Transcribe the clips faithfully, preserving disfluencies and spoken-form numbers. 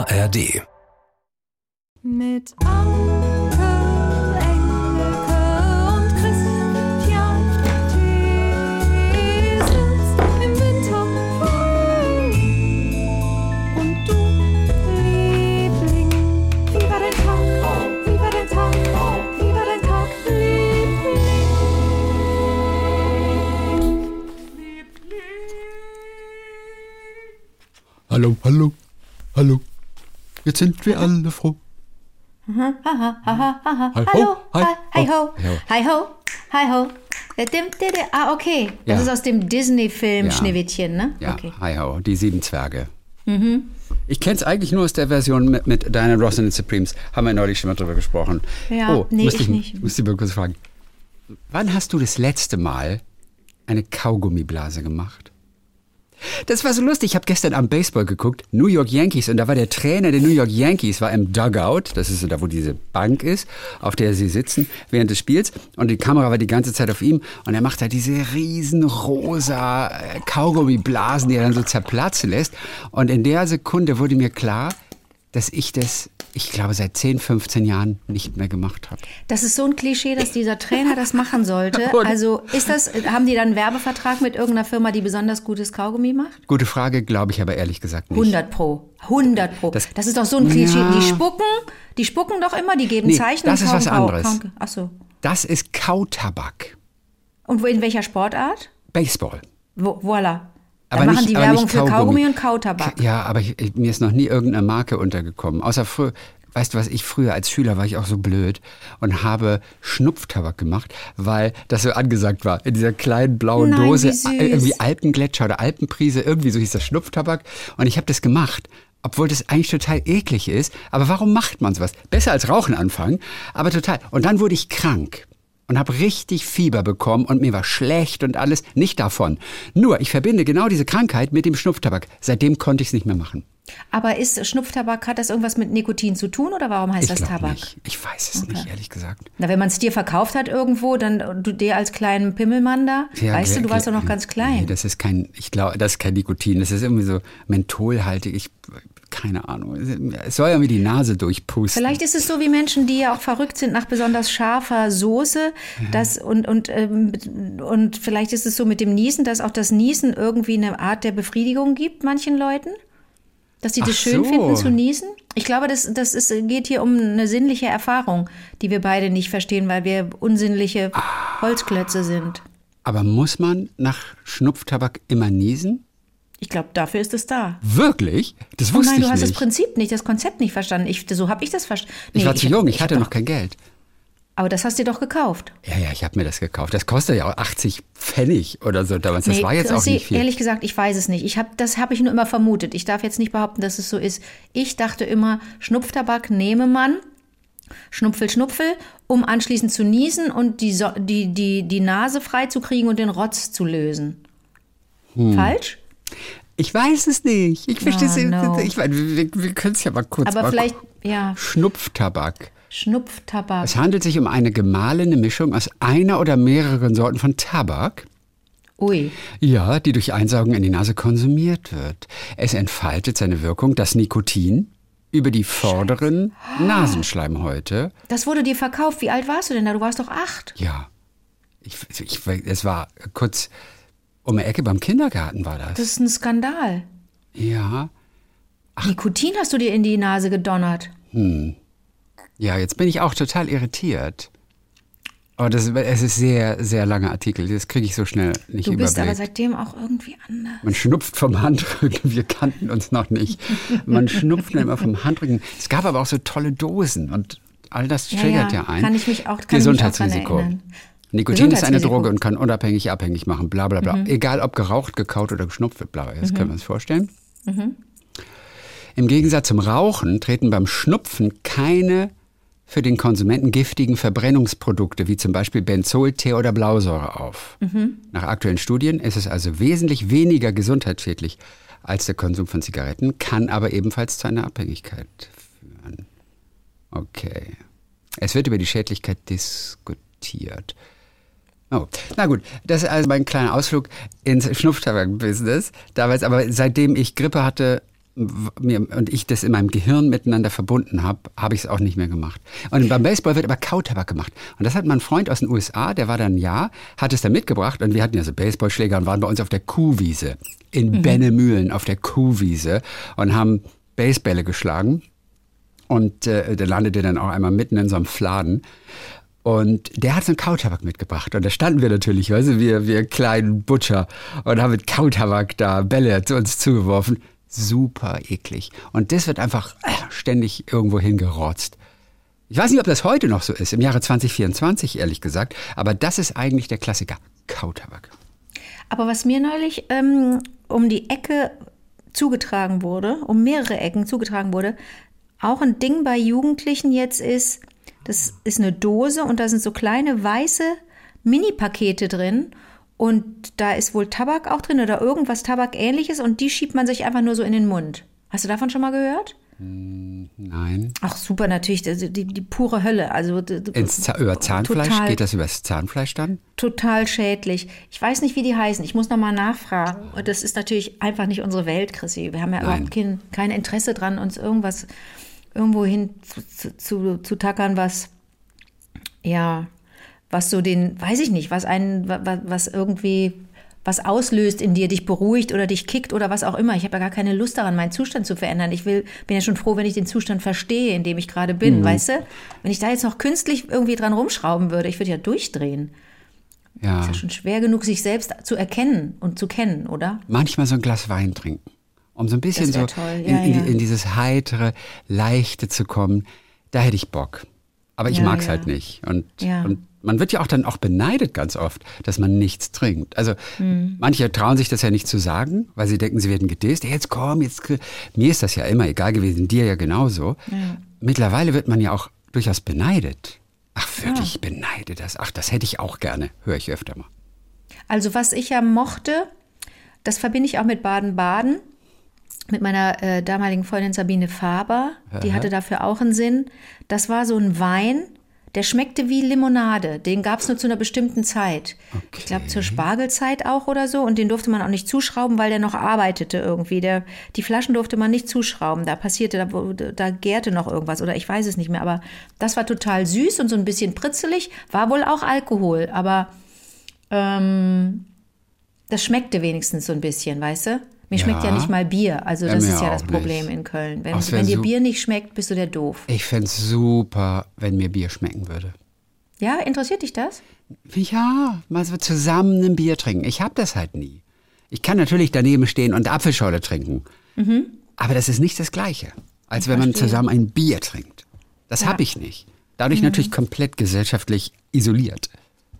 R D. Mit Anke, Engelke und Christian Thiesens im Winter und du, Liebling, wie war dein Tag, wie war dein Tag, wie war dein Tag, Liebling, Liebling. Hallo, hallo, hallo, jetzt sind wir alle froh. Hi ho, hi, hi ho, ho. hi ho, hi ho. Äh, dim, di, di. Ah, okay. Das Ja. ist aus dem Disney-Film Ja. Schneewittchen, ne? Ja, Okay. hi ho, die sieben Zwerge. Mhm. Ich kenne es eigentlich nur aus der Version mit, mit Diana Ross and the Supremes. Haben wir neulich schon mal drüber gesprochen. Ja, oh, nee, musste ich nicht. Muss ich mal kurz fragen. Wann hast du das letzte Mal eine Kaugummiblase gemacht? Das war so lustig. Ich habe gestern am Baseball geguckt, New York Yankees, und da war der Trainer der New York Yankees, war im Dugout, das ist so da, wo diese Bank ist, auf der sie sitzen während des Spiels, und die Kamera war die ganze Zeit auf ihm, und er macht da diese riesen rosa äh, Kaugummiblasen, die er dann so zerplatzen lässt, und in der Sekunde wurde mir klar, dass ich das, ich glaube, seit zehn, fünfzehn Jahren nicht mehr gemacht habe. Das ist so ein Klischee, dass dieser Trainer das machen sollte. Und- Also ist das, haben die dann einen Werbevertrag mit irgendeiner Firma, die besonders gutes Kaugummi macht? Gute Frage, glaube ich aber ehrlich gesagt nicht. hundert Pro. hundert Pro. Das, Das- ist doch so ein Klischee. Ja. Die spucken, die spucken doch immer, die geben Nee, Zeichen. das und ist kauen was Kau- anderes. kauen- Ach so. Das ist Kautabak. Und wo- in welcher Sportart? Baseball. Wo, voilà. Da Aber machen nicht- die aber Werbung nicht für Kaugummi Kaugummi. und Kautabak. Ja, aber ich, ich, mir ist noch nie irgendeine Marke untergekommen. Außer früher, weißt du was, ich früher als Schüler war ich auch so blöd und habe Schnupftabak gemacht, weil das so angesagt war. In dieser kleinen blauen Nein, Dose, wie süß. äh, irgendwie Alpengletscher oder Alpenprise, irgendwie so hieß das Schnupftabak. Und ich habe das gemacht. Obwohl das eigentlich total eklig ist. Aber warum macht man sowas? Besser als Rauchen anfangen, aber total. Und dann wurde ich krank. Und habe richtig Fieber bekommen und mir war schlecht und alles. Nicht davon. Nur, ich verbinde genau diese Krankheit mit dem Schnupftabak. Seitdem konnte ich es nicht mehr machen. Aber ist Schnupftabak, hat das irgendwas mit Nikotin zu tun oder warum heißt Ich das glaube Tabak? nicht. Ich weiß es nicht, ehrlich gesagt. Na, wenn man es dir verkauft hat irgendwo, dann du dir als kleinen Pimmelmann da, Ja, weißt du, du klar, warst doch noch klar. ganz klein. Nee, das ist kein, ich glaube, das ist kein Nikotin. Das ist irgendwie so mentholhaltig. Ich, keine Ahnung. Es soll ja mir die Nase durchpusten. Vielleicht ist es so wie Menschen, die ja auch verrückt sind nach besonders scharfer Soße. Das, und, und, ähm, und vielleicht ist es so mit dem Niesen, dass auch das Niesen irgendwie eine Art der Befriedigung gibt, manchen Leuten. Dass sie das Ach schön so. finden zu niesen. Ich glaube, das, das ist, geht hier um eine sinnliche Erfahrung, die wir beide nicht verstehen, weil wir unsinnliche Holzklötze sind. Aber muss man nach Schnupftabak immer niesen? Ich glaube, dafür ist es da. Wirklich? Das Oh wusste nein, du ich hast nicht. das Prinzip nicht, das Konzept nicht verstanden. Ich, so habe ich das verstanden. ich war zu jung, ich hatte hab noch doch- kein Geld. Aber das hast du dir doch gekauft. Ja, ja, ich habe mir das gekauft. Das kostet ja auch achtzig Pfennig oder so damals. Das Nee, war jetzt auch Chrissy, nicht viel. Ehrlich gesagt, ich weiß es nicht. Ich hab, das habe ich nur immer vermutet. Ich darf jetzt nicht behaupten, dass es so ist. Ich dachte immer, Schnupftabak nehme man, Schnupfel, Schnupfel, um anschließend zu niesen und die, so die, die, die Nase frei zu kriegen und den Rotz zu lösen. Hm. Falsch? Ich weiß es nicht. Ich verstehe es Oh, nicht. no. Ich meine, wir, wir können es ja mal kurz Aber mal vielleicht, gu- ja, Schnupftabak. Schnupftabak. Es handelt sich um eine gemahlene Mischung aus einer oder mehreren Sorten von Tabak. Ui. Ja, die durch Einsaugen in die Nase konsumiert wird. Es entfaltet seine Wirkung, das Nikotin, über die vorderen Nasenschleimhäute. Das wurde dir verkauft. Wie alt warst du denn da? Du warst doch acht. Ja, ich, ich, es war kurz um die Ecke beim Kindergarten war das. Das ist ein Skandal. Ja, Nikotin hast du dir in die Nase gedonnert. ja, jetzt bin ich auch total irritiert. Aber das, es ist sehr, sehr langer Artikel. Das kriege ich so schnell nicht Du bist überblickt. aber seitdem auch irgendwie anders. Man schnupft vom Handrücken. Wir kannten uns noch nicht. Man schnupft immer vom Handrücken. Es gab aber auch so tolle Dosen und all das Ja, triggert ja, ja, ein. kann ich mich auch- kann ich mich auch dran Gesundheitsrisiko. erinnern. Nikotin ist eine Gesundheitsrisiko. Droge und kann unabhängig abhängig machen. Bla bla bla. Mhm. Egal ob geraucht, gekaut oder geschnupft wird. Bla. Das können wir uns vorstellen. Im Gegensatz zum Rauchen treten beim Schnupfen keine für den Konsumenten giftigen Verbrennungsprodukte wie zum Beispiel Benzol, Teer oder Blausäure auf. Nach aktuellen Studien ist es also wesentlich weniger gesundheitsschädlich als der Konsum von Zigaretten, kann aber ebenfalls zu einer Abhängigkeit führen. Okay. Es wird über die Schädlichkeit diskutiert. Oh, na gut, das ist also mein kleiner Ausflug ins Schnupftabak-Business. Damals, aber seitdem ich Grippe hatte, und ich das in meinem Gehirn miteinander verbunden habe, habe ich es auch nicht mehr gemacht. Und beim Baseball wird aber Kautabak gemacht. Und das hat mein Freund aus den U S A, der war dann ein Jahr, hat es dann mitgebracht und wir hatten ja so Baseballschläger und waren bei uns auf der Kuhwiese in mhm. Bennemühlen auf der Kuhwiese und haben Basebälle geschlagen. Und äh, der landete dann auch einmal mitten in so einem Fladen. Und der hat so einen Kautabak mitgebracht. Und da standen wir natürlich, weißt du, wir, wir kleinen Butcher und haben mit Kautabak da Bälle zu uns zugeworfen. Super eklig. Und das wird einfach ständig irgendwo hingerotzt. Ich weiß nicht, ob das heute noch so ist, im Jahre zwanzig vierundzwanzig, ehrlich gesagt. Aber das ist eigentlich der Klassiker, Kautabak. Aber was mir neulich ähm, um die Ecke zugetragen wurde, um mehrere Ecken zugetragen wurde, auch ein Ding bei Jugendlichen jetzt ist, das ist eine Dose und da sind so kleine weiße Mini-Pakete drin. Und da ist wohl Tabak auch drin oder irgendwas Tabakähnliches und die schiebt man sich einfach nur so in den Mund. Hast du davon schon mal gehört? Nein. Ach super, natürlich, die, die, die pure Hölle. Also, Ins, über Zahnfleisch? Total, geht das über das Zahnfleisch dann? Total schädlich. Ich weiß nicht, wie die heißen. Ich muss nochmal nachfragen. Und das ist natürlich einfach nicht unsere Welt, Chrissy. Wir haben ja Nein. überhaupt kein, kein Interesse dran, uns irgendwas irgendwo hin zu, zu, zu, zu tackern, was ja... was so den, weiß ich nicht, was einen, was irgendwie, was auslöst in dir, dich beruhigt oder dich kickt oder was auch immer. Ich habe ja gar keine Lust daran, meinen Zustand zu verändern. Ich will, bin ja schon froh, wenn ich den Zustand verstehe, in dem ich gerade bin, mhm. weißt du? Wenn ich da jetzt noch künstlich irgendwie dran rumschrauben würde, ich würde ja durchdrehen. Ja. Ist ja schon schwer genug, sich selbst zu erkennen und zu kennen, oder? Manchmal so ein Glas Wein trinken, um so ein bisschen so ja, in, in, ja. in dieses heitere, leichte zu kommen. Da hätte ich Bock. Aber ich ja, mag's ja. halt nicht. Und, ja. und man wird ja auch dann auch beneidet ganz oft, dass man nichts trinkt. Also mhm. manche trauen sich das ja nicht zu sagen, weil sie denken, sie werden gedisst. Jetzt komm, jetzt. Mir ist das ja immer egal gewesen, dir ja genauso. Ja. Mittlerweile wird man ja auch durchaus beneidet. Ach wirklich, ja. beneide das. Ach, das hätte ich auch gerne, höre ich öfter mal. Also was ich ja mochte, das verbinde ich auch mit Baden-Baden, mit meiner äh, damaligen Freundin Sabine Faber. Aha. Die hatte dafür auch einen Sinn. Das war so ein Wein, der schmeckte wie Limonade. Den gab es nur zu einer bestimmten Zeit. Okay. Ich glaube zur Spargelzeit auch oder so. Und den durfte man auch nicht zuschrauben, weil der noch arbeitete irgendwie. Der, die Flaschen durfte man nicht zuschrauben. Da passierte, da, da gärte noch irgendwas oder ich weiß es nicht mehr. Aber das war total süß und so ein bisschen pritzelig. War wohl auch Alkohol. Aber ähm, das schmeckte wenigstens so ein bisschen, weißt du? Mir ja. schmeckt ja nicht mal Bier. Also das ja, ist ja das Problem nicht. In Köln. Wenn, wenn dir Bier nicht schmeckt, bist du der doof. Ich fände es super, wenn mir Bier schmecken würde. Ja, interessiert dich das? Ja, mal so zusammen ein Bier trinken. Ich habe das halt nie. Ich kann natürlich daneben stehen und Apfelschorle trinken. Mhm. Aber das ist nicht das Gleiche, als ich wenn verstehe. Man zusammen ein Bier trinkt. Das ja. habe ich nicht. Dadurch mhm. natürlich komplett gesellschaftlich isoliert.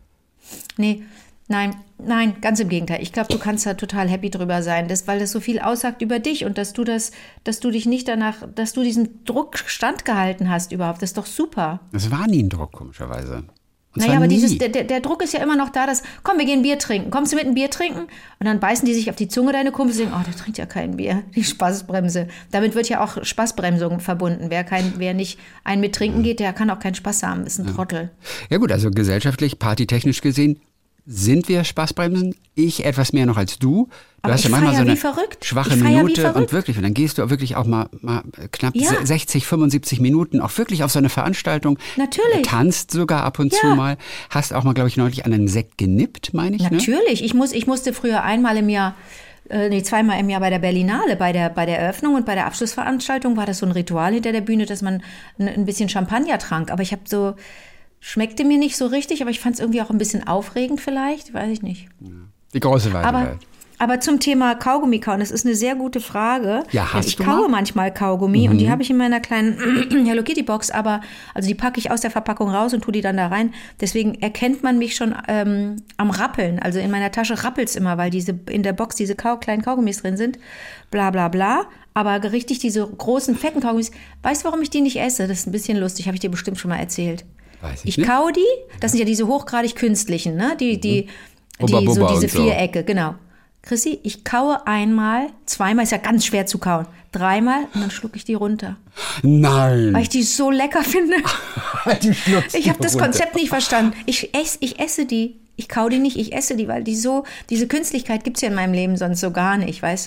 Nee, Nein, nein, ganz im Gegenteil. Ich glaube, du kannst da total happy drüber sein, das, weil das so viel aussagt über dich und dass du das, dass du dich nicht danach, dass du diesen Druck standgehalten hast überhaupt. Das ist doch super. Es war nie ein Druck, komischerweise. Und naja, aber dieses, der, der Druck ist ja immer noch da, dass, komm, wir gehen Bier trinken. Kommst du mit ein Bier trinken? Und dann beißen die sich auf die Zunge, deine Kumpels, und denken, oh, der trinkt ja kein Bier. Die Spaßbremse. Damit wird ja auch Spaßbremsung verbunden. Wer, kein, wer nicht ein mit trinken geht, der kann auch keinen Spaß haben. Ist ein ja. Trottel. Ja gut, also gesellschaftlich, partytechnisch gesehen, sind wir Spaßbremsen? Ich etwas mehr noch als du. Du aber hast ja manchmal so eine schwache Minute und wirklich, und dann gehst du auch wirklich auch mal, mal knapp ja. sechzig, fünfundsiebzig Minuten auch wirklich auf so eine Veranstaltung. Natürlich. Tanzt sogar ab und ja. zu mal. Hast auch mal, glaube ich, neulich an einen Sekt genippt, meine ich. Natürlich. Ne? Ich, muss, ich musste früher einmal im Jahr, äh, nee, zweimal im Jahr bei der Berlinale, bei der, bei der Eröffnung und bei der Abschlussveranstaltung war das so ein Ritual hinter der Bühne, dass man ein, ein bisschen Champagner trank. Aber ich habe so... Schmeckte mir nicht so richtig, aber ich fand es irgendwie auch ein bisschen aufregend vielleicht, weiß ich nicht. Die große weite aber, Welt. Aber zum Thema Kaugummi kauen, das ist eine sehr gute Frage. Ja, hast ich du kaue mal? manchmal Kaugummi mhm. und die habe ich in meiner kleinen Hello Kitty Box, aber also die packe ich aus der Verpackung raus und tue die dann da rein. Deswegen erkennt man mich schon ähm, am Rappeln. Also in meiner Tasche rappelt's immer, weil diese in der Box diese Kau- kleinen Kaugummis drin sind. Bla bla bla. Aber richtig diese großen, fetten Kaugummis. Weißt du, warum ich die nicht esse? Das ist ein bisschen lustig, habe ich dir bestimmt schon mal erzählt. Weiß ich ich kau die, das sind ja diese hochgradig künstlichen, ne? Die, die, die, Bubba, Bubba so diese Vierecke, so. Genau. Chrissy, ich kaue einmal, zweimal, ist ja ganz schwer zu kauen, dreimal und dann schlucke ich die runter. Nein. Weil ich die so lecker finde. Die schluckst ich habe das runter. Konzept nicht verstanden. Ich, ess, ich esse die. Ich kau die nicht, ich esse die, weil die so, diese Künstlichkeit gibt's ja in meinem Leben sonst so gar nicht, weißt du?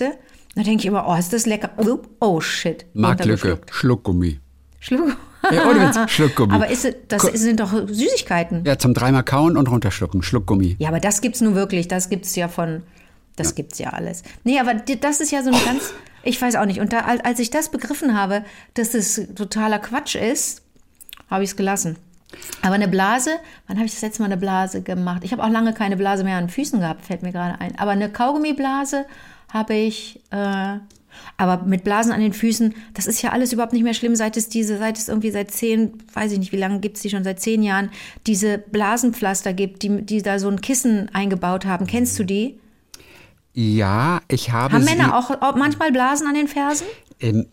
Da denke ich immer, oh, ist das lecker. Oh, oh shit. Marktlücke, Schluckgummi. Schluck. Ja, ohne Witz, Schluckgummi. Aber ist, das sind doch Süßigkeiten. Ja, zum dreimal kauen und runterschlucken, Schluckgummi. Ja, aber das gibt's nun wirklich. Das gibt's ja von, das ja. gibt's ja alles. Nee, aber das ist ja so eine ganz, ich weiß auch nicht. Und da, als ich das begriffen habe, dass das totaler Quatsch ist, habe ich es gelassen. Aber eine Blase, wann habe ich das letzte Mal eine Blase gemacht? Ich habe auch lange keine Blase mehr an den Füßen gehabt, fällt mir gerade ein. Aber eine Kaugummiblase habe ich, äh, aber mit Blasen an den Füßen, das ist ja alles überhaupt nicht mehr schlimm, seit es diese, seit es irgendwie seit zehn, weiß ich nicht, wie lange gibt es die schon, seit zehn Jahren, diese Blasenpflaster gibt, die, die da so ein Kissen eingebaut haben. Kennst du die? Ja, ich habe Haben sie, Männer auch, auch manchmal Blasen an den Fersen? Ähm,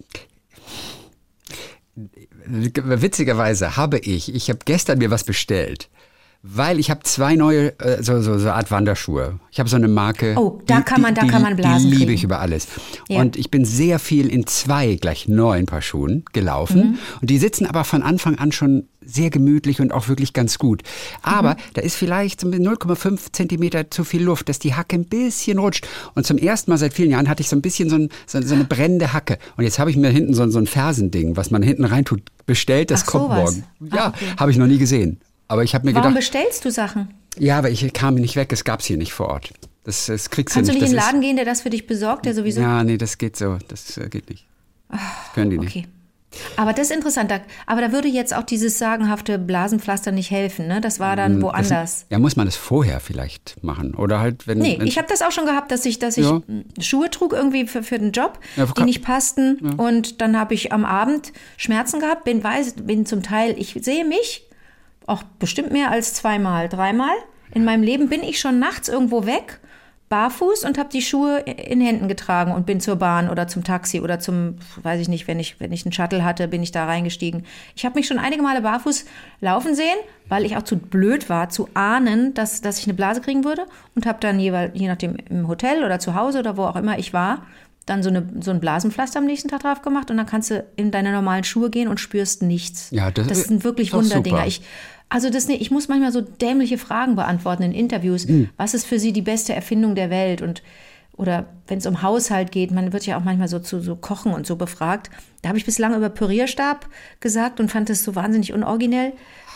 witzigerweise habe ich, ich habe gestern mir was bestellt, weil ich habe zwei neue, äh, so, so, so Art Wanderschuhe. Ich habe so eine Marke. Oh, da die, kann man, da die, kann man Blasen Die liebe kriegen. ich über alles. Ja. Und ich bin sehr viel in zwei gleich neuen Paar Schuhen gelaufen. Mhm. Und die sitzen aber von Anfang an schon sehr gemütlich und auch wirklich ganz gut. Aber mhm. da ist vielleicht so null Komma fünf Zentimeter zu viel Luft, dass die Hacke ein bisschen rutscht. Und zum ersten Mal seit vielen Jahren hatte ich so ein bisschen so, ein, so, so eine brennende Hacke. Und jetzt habe ich mir hinten so, so ein Fersending, was man hinten reintut, bestellt. Das Ach, kommt sowas. morgen. Ja, ah, okay. habe ich noch nie gesehen. Aber ich habe mir Warum gedacht, bestellst du Sachen? ja, aber ich kam nicht weg, es gab's hier nicht vor Ort. Das, das kriegst Kannst du du nicht. nicht in den Das Laden gehen, der das für dich besorgt, der sowieso? Ja, nee, das geht so. Das äh, geht nicht. Das können die nicht. Okay. Aber das ist interessant. Da, aber da würde jetzt auch dieses sagenhafte Blasenpflaster nicht helfen, ne? Das war dann woanders. Das, ja, muss man das vorher vielleicht machen? Oder halt, wenn. Nee, ich habe das auch schon gehabt, dass ich, dass ich Ja. Schuhe trug irgendwie für, für den Job, Ja, die kann- nicht passten. Ja. Und dann habe ich am Abend Schmerzen gehabt, bin, weiß, bin zum Teil, ich sehe mich auch bestimmt mehr als zweimal, dreimal. In meinem Leben bin ich schon nachts irgendwo weg, barfuß, und habe die Schuhe in Händen getragen und bin zur Bahn oder zum Taxi oder zum, weiß ich nicht, wenn ich, wenn ich einen Shuttle hatte, bin ich da reingestiegen. Ich habe mich schon einige Male barfuß laufen sehen, weil ich auch zu blöd war, zu ahnen, dass, dass ich eine Blase kriegen würde, und habe dann jeweils, je nachdem im Hotel oder zu Hause oder wo auch immer ich war, dann so, eine, so ein Blasenpflaster am nächsten Tag drauf gemacht, und dann kannst du in deine normalen Schuhe gehen und spürst nichts. Ja, das, das sind wirklich ist doch Wunderdinger. super. Ich, also das, ich muss manchmal so dämliche Fragen beantworten in Interviews. Mhm. Was ist für Sie die beste Erfindung der Welt? Und, oder wenn es um Haushalt geht, man wird ja auch manchmal so zu so Kochen und so befragt. Da habe ich bislang über Pürierstab gesagt und fand das so wahnsinnig unoriginell.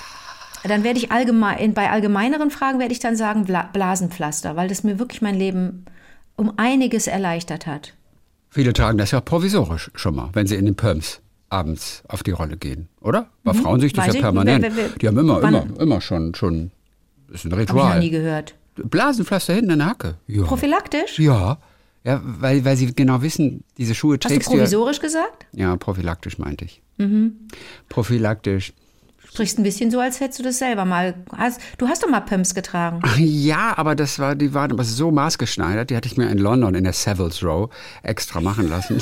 Dann werde ich allgemein, bei allgemeineren Fragen werde ich dann sagen Bla- Blasenpflaster, weil das mir wirklich mein Leben um einiges erleichtert hat. Viele tragen das ja provisorisch schon mal, wenn sie in den Perms abends auf die Rolle gehen, oder? Bei Mhm. Frauen sehe ich das Weiß ja ich. permanent. Wer- wer- wer- Die haben immer, wann- immer, immer schon, schon, das ist ein Habe ich Ritual. noch nie gehört. Blasenpflaster hinten in der Hacke. Ja. Prophylaktisch? Ja. Ja, weil, weil sie genau wissen, diese Schuhe Hast du trägst du ja. provisorisch gesagt? Ja, prophylaktisch meinte ich. Mhm. Prophylaktisch. Sprichst ein bisschen so, als hättest du das selber mal. Hast, du hast doch mal Pumps getragen. Ja, aber das war, die waren aber so maßgeschneidert, die hatte ich mir in London in der Savills Row extra machen lassen.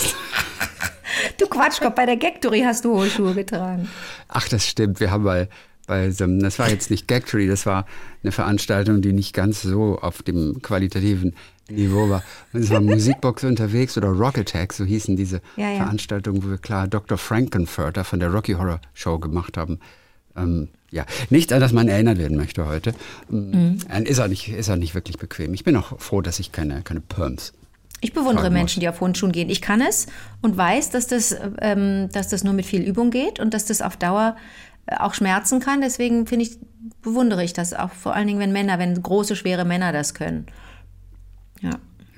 Du Quatschkopf, bei der Gagtory hast du hohe Schuhe getragen. Ach, das stimmt. Wir haben bei, bei so einem, das war jetzt nicht Gagtory, das war eine Veranstaltung, die nicht ganz so auf dem qualitativen Niveau war. Es war Musikbox unterwegs oder Rock Attack, so hießen diese Ja, ja. Veranstaltungen, wo wir klar Doktor Frankenfurter von der Rocky Horror Show gemacht haben. Ähm, ja, nicht, an das man erinnert werden möchte heute. Mhm. Ist, auch nicht, ist auch nicht wirklich bequem. Ich bin auch froh, dass ich keine, keine Perms. Ich bewundere Tragen Menschen, muss. die auf hohen Schuhen gehen. Ich kann es und weiß, dass das, ähm, dass das nur mit viel Übung geht und dass das auf Dauer äh, auch schmerzen kann. Deswegen finde ich, bewundere ich das auch, vor allen Dingen, wenn Männer, wenn große, schwere Männer das können. Ja.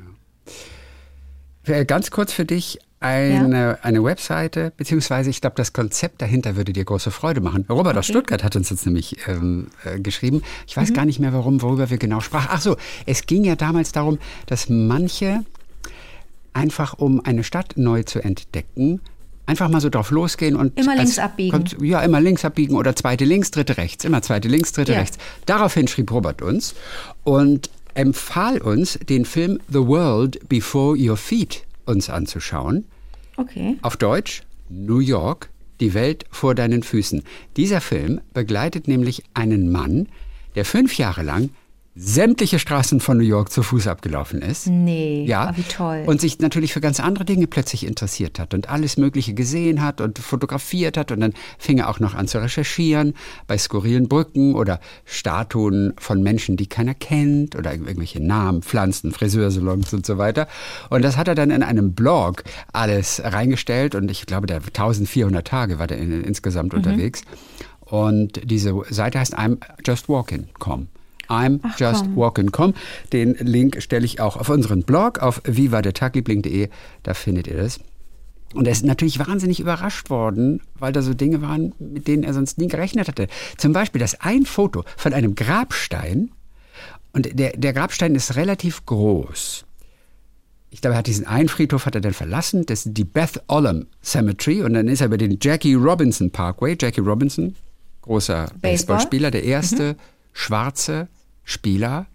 Äh, Ganz kurz für dich eine, ja. eine Webseite, beziehungsweise ich glaube, das Konzept dahinter würde dir große Freude machen. Robert okay. aus Stuttgart hat uns jetzt nämlich ähm, äh, geschrieben. Ich weiß mhm. gar nicht mehr, warum, worüber wir genau sprachen. Ach so, es ging ja damals darum, dass manche einfach, um eine Stadt neu zu entdecken, einfach mal so drauf losgehen und immer links abbiegen. Ja, immer links abbiegen oder zweite links, dritte rechts. Immer zweite links, dritte ja. rechts. Daraufhin schrieb Robert uns und empfahl uns, den Film The World Before Your Feet uns anzuschauen. Okay. Auf Deutsch, New York, die Welt vor deinen Füßen. Dieser Film begleitet nämlich einen Mann, der fünf Jahre lang sämtliche Straßen von New York zu Fuß abgelaufen ist. Nee, ja, oh, wie toll. Und sich natürlich für ganz andere Dinge plötzlich interessiert hat und alles Mögliche gesehen hat und fotografiert hat. Und dann fing er auch noch an zu recherchieren bei skurrilen Brücken oder Statuen von Menschen, die keiner kennt oder irgendwelche Namen, Pflanzen, Friseursalons und so weiter. Und das hat er dann in einem Blog alles reingestellt und ich glaube, der eintausendvierhundert Tage war der in, insgesamt mhm. unterwegs. Und diese Seite heißt I'm Just Walking Punkt com. I'm Ach, just walking Punkt com. Den Link stelle ich auch auf unseren Blog auf viva der tagliebling punkt de. Da findet ihr das. Und er ist natürlich wahnsinnig überrascht worden, weil da so Dinge waren, mit denen er sonst nie gerechnet hatte. Zum Beispiel, dass ein Foto von einem Grabstein, und der, der Grabstein ist relativ groß. Ich glaube, er hat diesen einen Friedhof hat er dann verlassen. Das ist die Beth Olam Cemetery. Und dann ist er über den Jackie Robinson Parkway. Jackie Robinson, großer Baseball. Baseballspieler, der erste mhm. schwarze Spieler,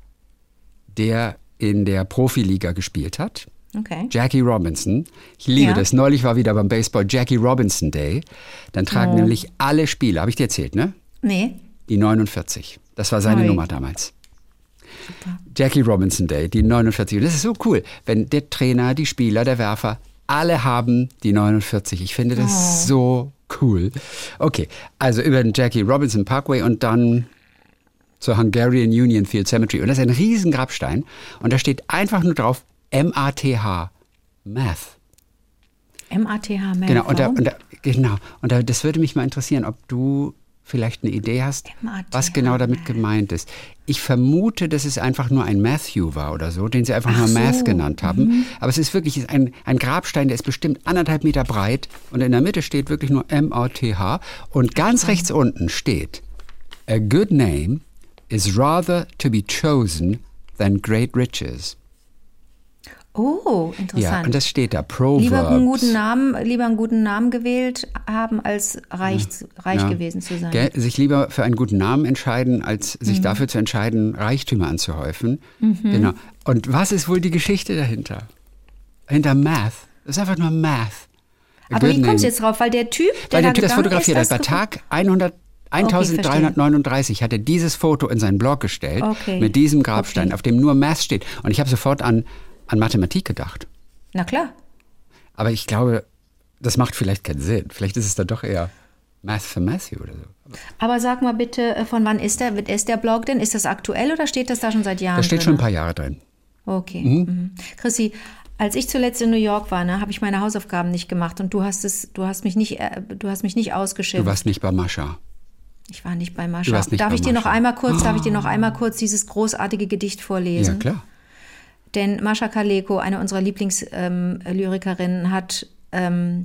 der in der Profiliga gespielt hat. Okay. Jackie Robinson. Ich liebe ja. das. Neulich war wieder beim Baseball Jackie Robinson Day. Dann tragen oh. nämlich alle Spieler, habe ich dir erzählt, ne? Nee. Die neunundvierzig. Das war seine Oi. Nummer damals. Super. Jackie Robinson Day, die neunundvierzig. Und das ist so cool, wenn der Trainer, die Spieler, der Werfer, alle haben die neunundvierzig. Ich finde das oh. so cool. Okay, also über den Jackie Robinson Parkway und dann zur Hungarian Union Field Cemetery. Und das ist ein riesen Grabstein. Und da steht einfach nur drauf M A T H, Math. M A T H, Math. Genau, und, da, und, da, genau. und da, das würde mich mal interessieren, ob du vielleicht eine Idee hast, M A T H, was genau damit gemeint ist. Ich vermute, dass es einfach nur ein Matthew war oder so, den sie einfach Ach nur so. Math genannt haben. Mhm. Aber es ist wirklich ein, ein Grabstein, der ist bestimmt anderthalb Meter breit. Und in der Mitte steht wirklich nur M A T H. Und ganz okay. rechts unten steht, a good name is rather to be chosen than great riches. Oh, interessant. Ja, und das steht da, Proverbs. Lieber einen guten Namen, lieber einen guten Namen gewählt haben, als reich, ja. reich ja. gewesen zu sein. Gell? Sich lieber für einen guten Namen entscheiden, als sich mhm. dafür zu entscheiden, Reichtümer anzuhäufen. Mhm. Genau. Und was ist wohl die Geschichte dahinter? Hinter Math. Das ist einfach nur Math. A Aber wie kommst du jetzt drauf? Weil der Typ, der Weil der da Typ das fotografiert ist, hat. Bei Tag hundert eintausenddreihundertneununddreißig hat er dieses Foto in seinen Blog gestellt, okay. mit diesem Grabstein, okay. auf dem nur Math steht. Und ich habe sofort an, an Mathematik gedacht. Na klar. Aber ich glaube, das macht vielleicht keinen Sinn. Vielleicht ist es dann doch eher Math for Matthew oder so. Aber sag mal bitte, von wann ist der, ist der Blog denn? Ist das aktuell oder steht das da schon seit Jahren drin? Da steht drin? schon ein paar Jahre drin. Okay. Mhm. Mhm. Chrissy, als ich zuletzt in New York war, ne, habe ich meine Hausaufgaben nicht gemacht und du hast es, du hast mich nicht, äh, du hast mich nicht ausgeschimpft. Du warst nicht bei Mascha. Ich war nicht bei Mascha. Darf ich dir Mascha. noch einmal kurz, oh. darf ich dir noch einmal kurz dieses großartige Gedicht vorlesen? Ja, klar. Denn Mascha Kaleko, eine unserer Lieblingslyrikerinnen, ähm, hat ähm,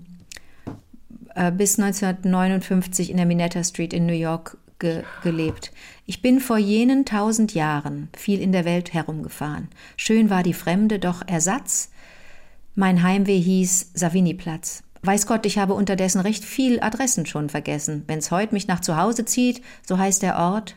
äh, bis neunzehnhundertneunundfünfzig in der Minetta Street in New York ge- gelebt. Ich bin vor jenen tausend Jahren viel in der Welt herumgefahren. Schön war die Fremde, doch Ersatz. Mein Heimweh hieß Savini-Platz. Weiß Gott, ich habe unterdessen recht viel Adressen schon vergessen. Wenn's heute mich nach zu Hause zieht, so heißt der Ort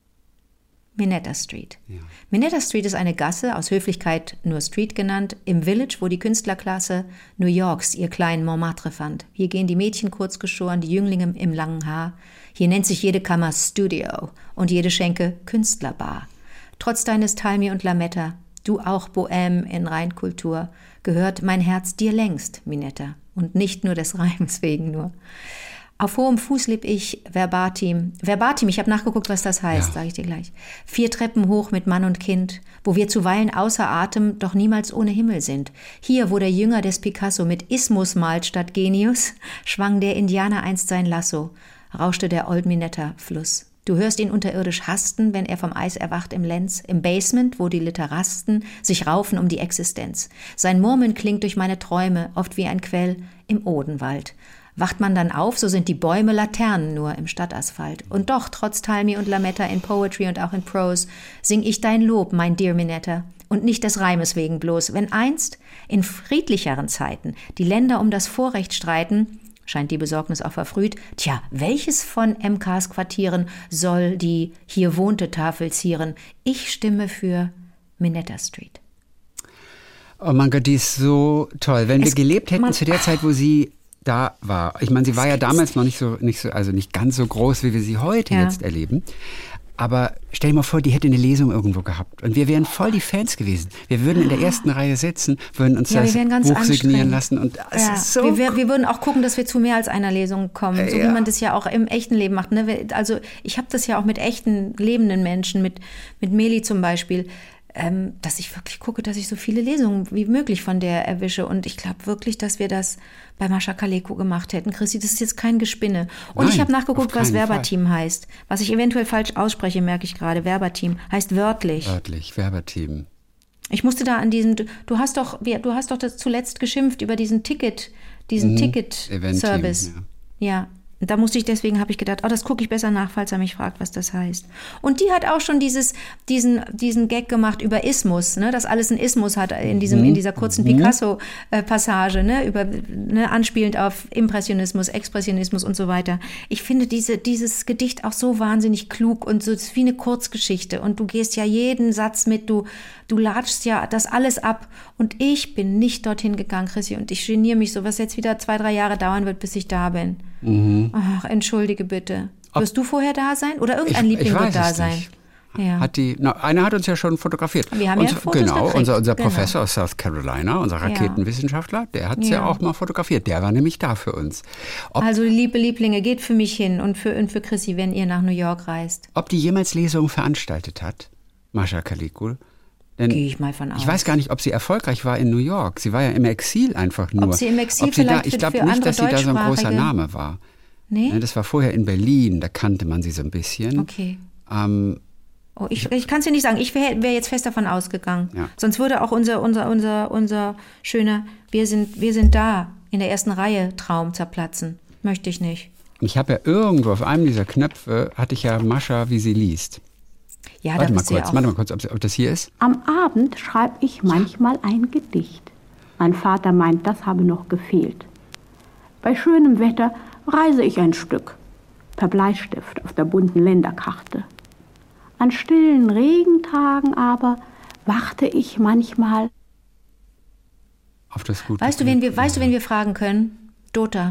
Minetta Street. Ja. Minetta Street ist eine Gasse, aus Höflichkeit nur Street genannt, im Village, wo die Künstlerklasse New Yorks ihr kleinen Montmartre fand. Hier gehen die Mädchen kurz geschoren, die Jünglinge im langen Haar. Hier nennt sich jede Kammer Studio und jede Schenke Künstlerbar. Trotz deines Talmi und Lametta, du auch Bohème in Reinkultur, gehört mein Herz dir längst, Minetta. Und nicht nur des Reims wegen nur. Auf hohem Fuß leb ich, verbatim. Verbatim, ich habe nachgeguckt, was das heißt, ja. sage ich dir gleich. Vier Treppen hoch mit Mann und Kind, wo wir zuweilen außer Atem, doch niemals ohne Himmel sind. Hier, wo der Jünger des Picasso mit Ismus malt statt Genius, schwang der Indianer einst sein Lasso, rauschte der Old Minetta-Fluss. Du hörst ihn unterirdisch hasten, wenn er vom Eis erwacht im Lenz, im Basement, wo die Literasten sich raufen um die Existenz. Sein Murmeln klingt durch meine Träume, oft wie ein Quell im Odenwald. Wacht man dann auf, so sind die Bäume Laternen nur im Stadtasphalt. Und doch, trotz Talmi und Lametta in Poetry und auch in Prose, sing ich dein Lob, mein dear Minetta, und nicht des Reimes wegen bloß. Wenn einst, in friedlicheren Zeiten, die Länder um das Vorrecht streiten, scheint die Besorgnis auch verfrüht. Tja, welches von M Ks Quartieren soll die hier wohnte Tafel zieren? Ich stimme für Minetta Street. Oh mein Gott, die ist so toll. Wenn es, wir gelebt hätten man, zu der Zeit, wo sie da war. Ich meine, sie war ja damals noch nicht so, nicht so, also nicht ganz so groß, wie wir sie heute ja. jetzt erleben. Aber stell dir mal vor, die hätte eine Lesung irgendwo gehabt. Und wir wären voll die Fans gewesen. Wir würden in der ersten Reihe sitzen, würden uns Ja, das wir wären ganz Buch signieren anstrengend. lassen. Und es Ja, ist so wir, wir, wir würden auch gucken, dass wir zu mehr als einer Lesung kommen, so Ja. wie man das ja auch im echten Leben macht. Ne? Wir- Also ich habe das ja auch mit echten, lebenden Menschen, mit, mit Meli zum Beispiel, ähm, dass ich wirklich gucke, dass ich so viele Lesungen wie möglich von der erwische. Und ich glaube wirklich, dass wir das bei Mascha Kaleko gemacht hätten. Chrissy, das ist jetzt kein Gespinne. Und Nein, ich habe nachgeguckt, auf was keinen Werberteam heißt. Was ich eventuell falsch ausspreche, merke ich gerade. Werberteam heißt wörtlich. wörtlich, Werberteam. Ich musste da an diesen, du, du hast doch, wir- du hast doch das zuletzt geschimpft über diesen Ticket, diesen Event-Team, Ticket-Service. Ja. Und da musste ich, deswegen habe ich gedacht, oh, das gucke ich besser nach, falls er mich fragt, was das heißt. Und die hat auch schon dieses, diesen, diesen Gag gemacht über Ismus, ne, dass alles einen Ismus hat in diesem, in dieser kurzen Picasso-Passage, ne, über, ne, anspielend auf Impressionismus, Expressionismus und so weiter. Ich finde diese, dieses Gedicht auch so wahnsinnig klug und so, es ist wie eine Kurzgeschichte und du gehst ja jeden Satz mit, du, du latschst ja das alles ab und ich bin nicht dorthin gegangen, Chrissy, und ich geniere mich so, was jetzt wieder zwei, drei Jahre dauern wird, bis ich da bin. Ach, entschuldige bitte. Wirst du vorher da sein? Oder irgendein Ich- Liebling ich wird weiß da es sein? nicht. Ja. Hat die, na, einer hat uns ja schon fotografiert. Wir haben ja unser, Fotos Genau, gekriegt. unser, unser Genau. Professor aus South Carolina, unser Raketenwissenschaftler, der hat es ja. Ja. auch mal fotografiert. Der war nämlich da für uns. Ob, Also, liebe Lieblinge, geht für mich hin und für, und für Chrissy, wenn ihr nach New York reist. ob die jemals Lesungen veranstaltet hat, Mascha Kaleko. Denn Gehe ich mal von aus. Ich weiß gar nicht, ob sie erfolgreich war in New York. Sie war ja im Exil einfach nur. Ob sie im Exil Ob sie vielleicht da, Ich für- glaube für nicht, andere dass sie da so ein großer Deutschsprachige- Name war. Nee? Ne, das war vorher in Berlin, da kannte man sie so ein bisschen. Okay. Ähm, Oh, ich ich kann es dir nicht sagen. Ich wäre wär jetzt fest davon ausgegangen. Ja. Sonst würde auch unser, unser, unser, unser schöner Wir sind, wir sind da in der ersten Reihe Traum zerplatzen. Möchte ich nicht. ich habe ja irgendwo auf einem dieser Knöpfe, hatte ich ja Mascha, wie sie liest. Ja, Warte da mal bist du ja kurz, auch. warte mal kurz, ob, ob das hier ist. Am Abend schreibe ich manchmal ein Gedicht. Mein Vater meint, das habe noch gefehlt. Bei schönem Wetter reise ich ein Stück, per Bleistift auf der bunten Länderkarte. An stillen Regentagen aber warte ich manchmal. Auf das gute Weißt du, wen wir, weißt du, wen wir fragen können? Dota.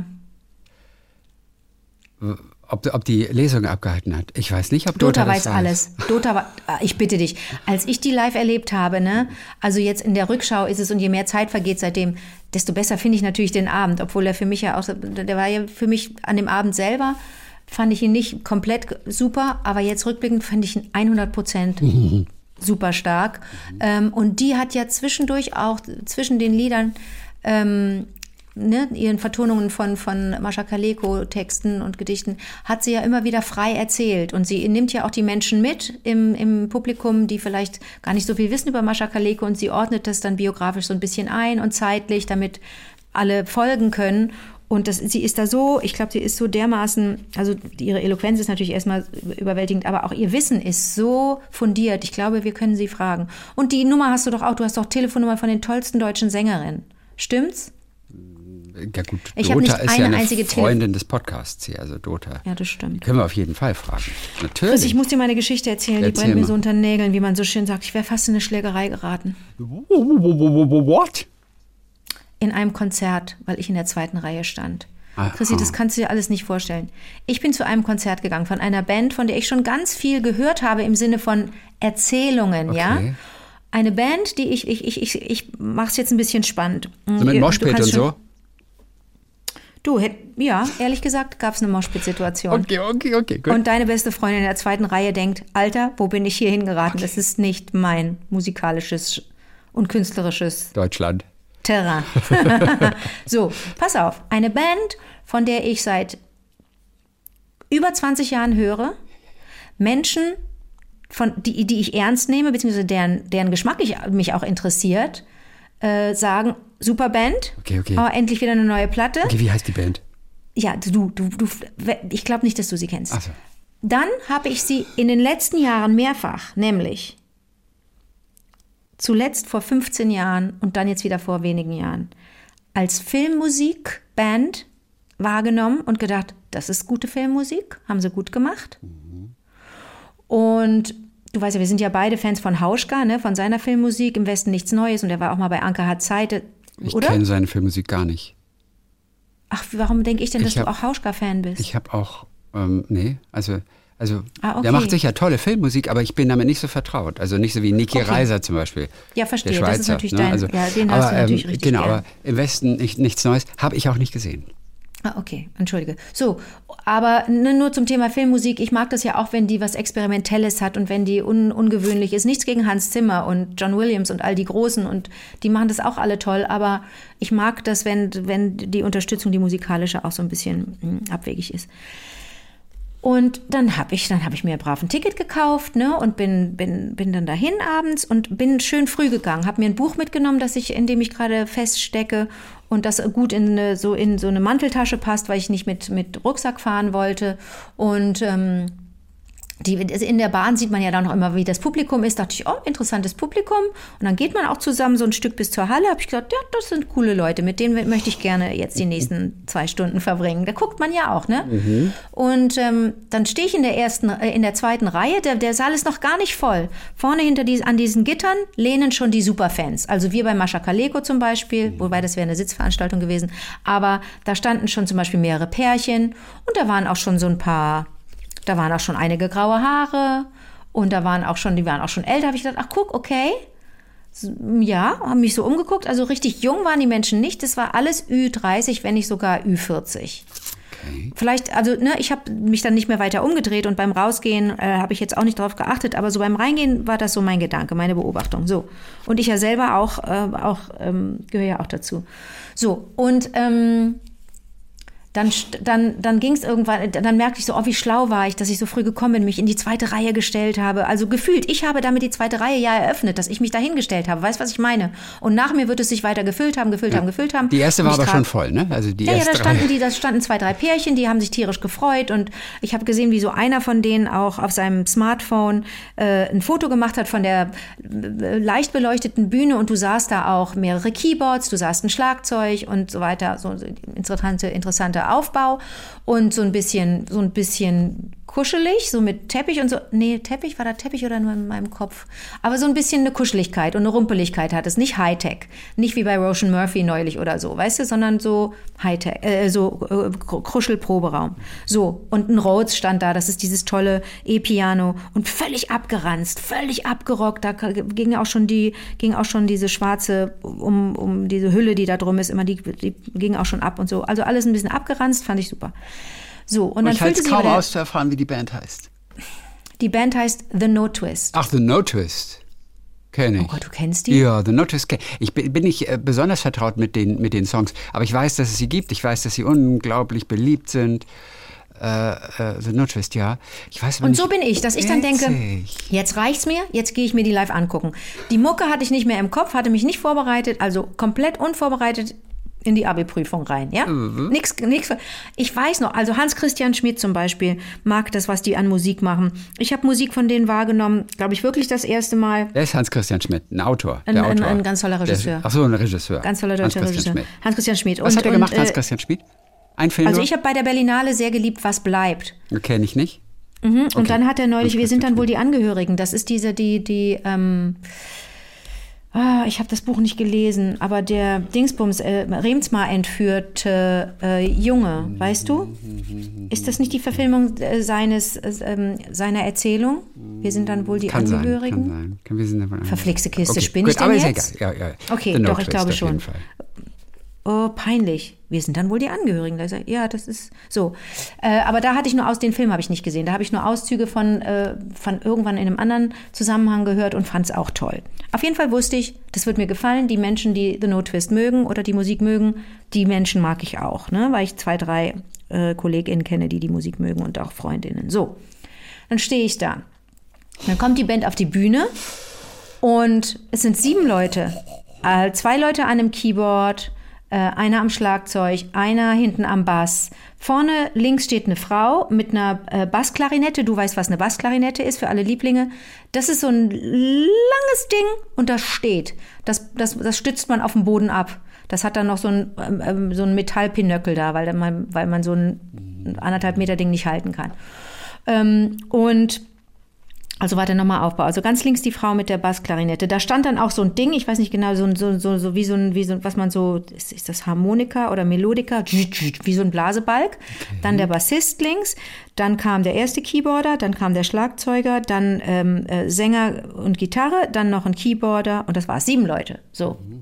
Ob, ob die Lesung abgehalten hat. Ich weiß nicht, ob Dota, Dota, das weiß alles. Dota, wa- ah, ich bitte dich. Als ich die live erlebt habe, ne, also jetzt in der Rückschau ist es, und je mehr Zeit vergeht seitdem, desto besser finde ich natürlich den Abend, obwohl er für mich ja auch, der war ja für mich an dem Abend selber, fand ich ihn nicht komplett super, aber jetzt rückblickend fand ich ihn hundert Prozent super stark. Ähm, und die hat ja zwischendurch auch, zwischen den Liedern, ähm, ne, ihren Vertonungen von, von Mascha Kaleko, Texten und Gedichten, hat sie ja immer wieder frei erzählt. Und sie nimmt ja auch die Menschen mit im, im Publikum, die vielleicht gar nicht so viel wissen über Mascha Kaleko, und sie ordnet das dann biografisch so ein bisschen ein und zeitlich, damit alle folgen können. Und das, sie ist da so, ich glaube, sie ist so dermaßen, also ihre Eloquenz ist natürlich erstmal überwältigend, aber auch ihr Wissen ist so fundiert. Ich glaube, wir können sie fragen. Und die Nummer hast du doch auch, du hast doch Telefonnummer von den tollsten deutschen Sängerinnen. Stimmt's? Ja gut, Ich hab Dota nicht ist eine ja eine einzige Tele- Freundin des Podcasts hier, also Dota. Ja, das stimmt. Können wir auf jeden Fall fragen. Natürlich. Chris, ich muss dir meine Geschichte erzählen, die Erzähl brennt mir mal. so unter den Nägeln, wie man so schön sagt. Ich wäre fast in eine Schlägerei geraten. What? In einem Konzert, weil ich in der zweiten Reihe stand. Aha. Chrissy, das kannst du dir alles nicht vorstellen. Ich bin zu einem Konzert gegangen von einer Band, von der ich schon ganz viel gehört habe im Sinne von Erzählungen, ja? Okay. Eine Band, die ich, ich, ich, ich, ich mach's jetzt ein bisschen spannend. So mit Ihr- du Moshpit und kannst schon- so? Du, hätt- ja, ehrlich gesagt, gab's eine Moshpit-Situation. Okay, okay, okay, gut. Und deine beste Freundin in der zweiten Reihe denkt, Alter, wo bin ich hier hingeraten? Das ist nicht mein musikalisches und künstlerisches Deutschland. Terrain. So, pass auf. Eine Band, von der ich seit über zwanzig Jahren höre. Menschen, von, die, die ich ernst nehme, beziehungsweise deren, deren Geschmack ich, mich auch interessiert, äh, sagen, super Band, Okay, okay. oh, endlich wieder eine neue Platte. Okay, wie heißt die Band? Ja, du, du, du, ich glaube nicht, dass du sie kennst. Ach so. Dann habe ich sie in den letzten Jahren mehrfach, nämlich zuletzt vor fünfzehn Jahren und dann jetzt wieder vor wenigen Jahren, als Filmmusikband wahrgenommen und gedacht, das ist gute Filmmusik, haben sie gut gemacht. Und du weißt ja, wir sind ja beide Fans von Hauschka, ne, von seiner Filmmusik, Im Westen nichts Neues, und er war auch mal bei Anke hat Zeit, Ich oder? kenne seine Filmmusik gar nicht. Ach, warum denke ich denn, dass Ich hab- du auch Hauschka-Fan bist? Ich habe auch, ähm, nee, also Also ah, okay. der macht sicher tolle Filmmusik, aber ich bin damit nicht so vertraut. Also nicht so wie Niki okay. Reiser zum Beispiel. Ja, verstehe. Der Schweizer, das ist natürlich ne? dein, also, ja, den aber, hast du natürlich ähm, richtig Genau, gern. aber im Westen nicht, nichts Neues, habe ich auch nicht gesehen. Ah, okay, entschuldige. So, aber nur zum Thema Filmmusik. Ich mag das ja auch, wenn die was Experimentelles hat und wenn die un, ungewöhnlich ist. Nichts gegen Hans Zimmer und John Williams und all die Großen und die machen das auch alle toll. Aber ich mag das, wenn, wenn die Unterstützung, die musikalische, auch so ein bisschen mh, abwegig ist. Und dann habe ich, dann habe ich mir brav ein Ticket gekauft, ne, und bin, bin, bin dann dahin abends und bin schön früh gegangen. Habe mir ein Buch mitgenommen, das ich, in dem ich gerade feststecke und das gut in eine, so in so eine Manteltasche passt, weil ich nicht mit, mit Rucksack fahren wollte. Und ähm, die, in der Bahn sieht man ja dann noch immer, wie das Publikum ist. Da dachte ich, oh, interessantes Publikum. Und dann geht man auch zusammen so ein Stück bis zur Halle. Habe ich gedacht, ja, das sind coole Leute. Mit denen möchte ich gerne jetzt die nächsten zwei Stunden verbringen. Da guckt man ja auch, ne? Mhm. Und ähm, dann stehe ich in der ersten, äh, in der zweiten Reihe. Der, der Saal ist noch gar nicht voll. Vorne hinter die, an diesen Gittern lehnen schon die Superfans. Also wir bei Mascha Kaleko zum Beispiel, mhm. wobei das wäre eine Sitzveranstaltung gewesen. Aber da standen schon zum Beispiel mehrere Pärchen. Und da waren auch schon so ein paar... Da waren auch schon einige graue Haare und da waren auch schon, die waren auch schon älter. Habe ich gedacht, ach guck, okay. Ja, haben mich so umgeguckt. Also richtig jung waren die Menschen nicht. Das war alles Ü dreißig, wenn nicht sogar Ü vierzig. Okay. Vielleicht, also ne, ich habe mich dann nicht mehr weiter umgedreht und beim Rausgehen äh, habe ich jetzt auch nicht darauf geachtet, aber so beim Reingehen war das so mein Gedanke, meine Beobachtung. So. Und ich ja selber auch, äh, auch ähm, gehöre ja auch dazu. So, und ähm, Dann, dann, dann ging es irgendwann, dann merkte ich so, oh, wie schlau war ich, dass ich so früh gekommen bin, mich in die zweite Reihe gestellt habe. Also gefühlt, ich habe damit die zweite Reihe ja eröffnet, dass ich mich da hingestellt habe. Weißt du, was ich meine? Und nach mir wird es sich weiter gefüllt haben, gefüllt ja. haben, gefüllt haben. Die erste war aber schon voll, ne? Also die ja, erste ja, da standen, die, da standen zwei, drei Pärchen, die haben sich tierisch gefreut. Und ich habe gesehen, wie so einer von denen auch auf seinem Smartphone äh, ein Foto gemacht hat von der äh, leicht beleuchteten Bühne. Und du sahst da auch mehrere Keyboards, du sahst ein Schlagzeug und so weiter. So interessante, interessante Aufbau und so ein bisschen, so ein bisschen kuschelig, so mit Teppich und so. Nee, Teppich, war da Teppich oder nur in meinem Kopf? Aber so ein bisschen eine Kuscheligkeit und eine Rumpeligkeit hat es. Nicht Hightech. Nicht wie bei Roisin Murphy neulich oder so, weißt du, sondern so Hightech, äh, so äh, Kruschelproberaum. So, und ein Rhodes stand da, das ist dieses tolle E-Piano und völlig abgeranzt, völlig abgerockt. Da ging auch schon die, ging auch schon diese schwarze, um, um diese Hülle, die da drum ist, immer die, die ging auch schon ab und so. Also alles ein bisschen abgeranzt, fand ich super. So, und, und dann ich halte es kaum aus zu erfahren, wie die Band heißt. Die Band heißt The No Twist. Ach, The No Twist. Kenne ich. Oh Gott, du kennst die? Ja, The No Twist. Ich bin nicht äh, besonders vertraut mit den, mit den Songs, aber ich weiß, dass es sie gibt. Ich weiß, dass sie unglaublich beliebt sind. Äh, äh, The No Twist, ja. Ich weiß aber und nicht. So bin ich, dass ich dann denke, jetzt reicht's mir, jetzt gehe ich mir die live angucken. Die Mucke hatte ich nicht mehr im Kopf, hatte mich nicht vorbereitet, also komplett unvorbereitet in die Abi-Prüfung rein, ja? Mhm. Nix, nix. Ich weiß noch, also Hans-Christian Schmidt zum Beispiel mag das, was die an Musik machen. Ich habe Musik von denen wahrgenommen, glaube ich, wirklich das erste Mal. Wer ist Hans-Christian Schmidt? Ein Autor? Ein, der ein, Autor. ein ganz toller Regisseur. Der, ach so, ein Regisseur. Ganz toller deutscher Hans-Christian Regisseur. Schmidt. Hans-Christian Schmidt. Was und, hat er und, gemacht, äh, Hans-Christian Schmidt? Ein Film? Also ich habe bei der Berlinale sehr geliebt, Was bleibt. Kenne ich nicht. Mhm. Und okay. Dann hat er neulich, wir sind dann wohl die Angehörigen. Das ist diese, die, die, ähm, Ah, ich habe das Buch nicht gelesen, aber der Dingsbums, äh, Remsmar entführte äh, Junge, weißt du? Ist das nicht die Verfilmung äh, seines, äh, seiner Erzählung? Wir sind dann wohl die kann Angehörigen? Sein, kann sein. Wir sind dann Verflixte Kiste, okay, spinne ich denn aber jetzt? Ist egal. Ja, ja. Okay, The doch, ich glaube auf jeden schon. Fall. Oh, peinlich. Wir sind dann wohl die Angehörigen. Da sag, ja, das ist so. Äh, aber da hatte ich nur aus, den Film habe ich nicht gesehen. Da habe ich nur Auszüge von, äh, von irgendwann in einem anderen Zusammenhang gehört und fand es auch toll. Auf jeden Fall wusste ich, das wird mir gefallen. Die Menschen, die The No Twist mögen oder die Musik mögen, die Menschen mag ich auch, ne? Weil ich zwei, drei äh, KollegInnen kenne, die die Musik mögen und auch Freundinnen. So, dann stehe ich da. Dann kommt die Band auf die Bühne und es sind sieben Leute. Äh, zwei Leute an einem Keyboard, äh, einer am Schlagzeug, einer hinten am Bass. Vorne links steht eine Frau mit einer äh, Bassklarinette. Du weißt, was eine Bassklarinette ist für alle Lieblinge. Das ist so ein langes Ding und das steht. Das, das, das stützt man auf dem Boden ab. Das hat dann noch so ein, ähm, so ein Metallpinöckel da, weil man, weil man so ein anderthalb Meter Ding nicht halten kann. Ähm, und Also warte, nochmal Aufbau. Also ganz links die Frau mit der Bassklarinette. Da stand dann auch so ein Ding, ich weiß nicht genau, so, so, so, so wie so ein, wie so, was man so, ist, ist das Harmonika oder Melodika? Wie so ein Blasebalg. Okay. Dann der Bassist links, dann kam der erste Keyboarder, dann kam der Schlagzeuger, dann ähm, äh, Sänger und Gitarre, dann noch ein Keyboarder und das war's. Sieben Leute. So. Mhm.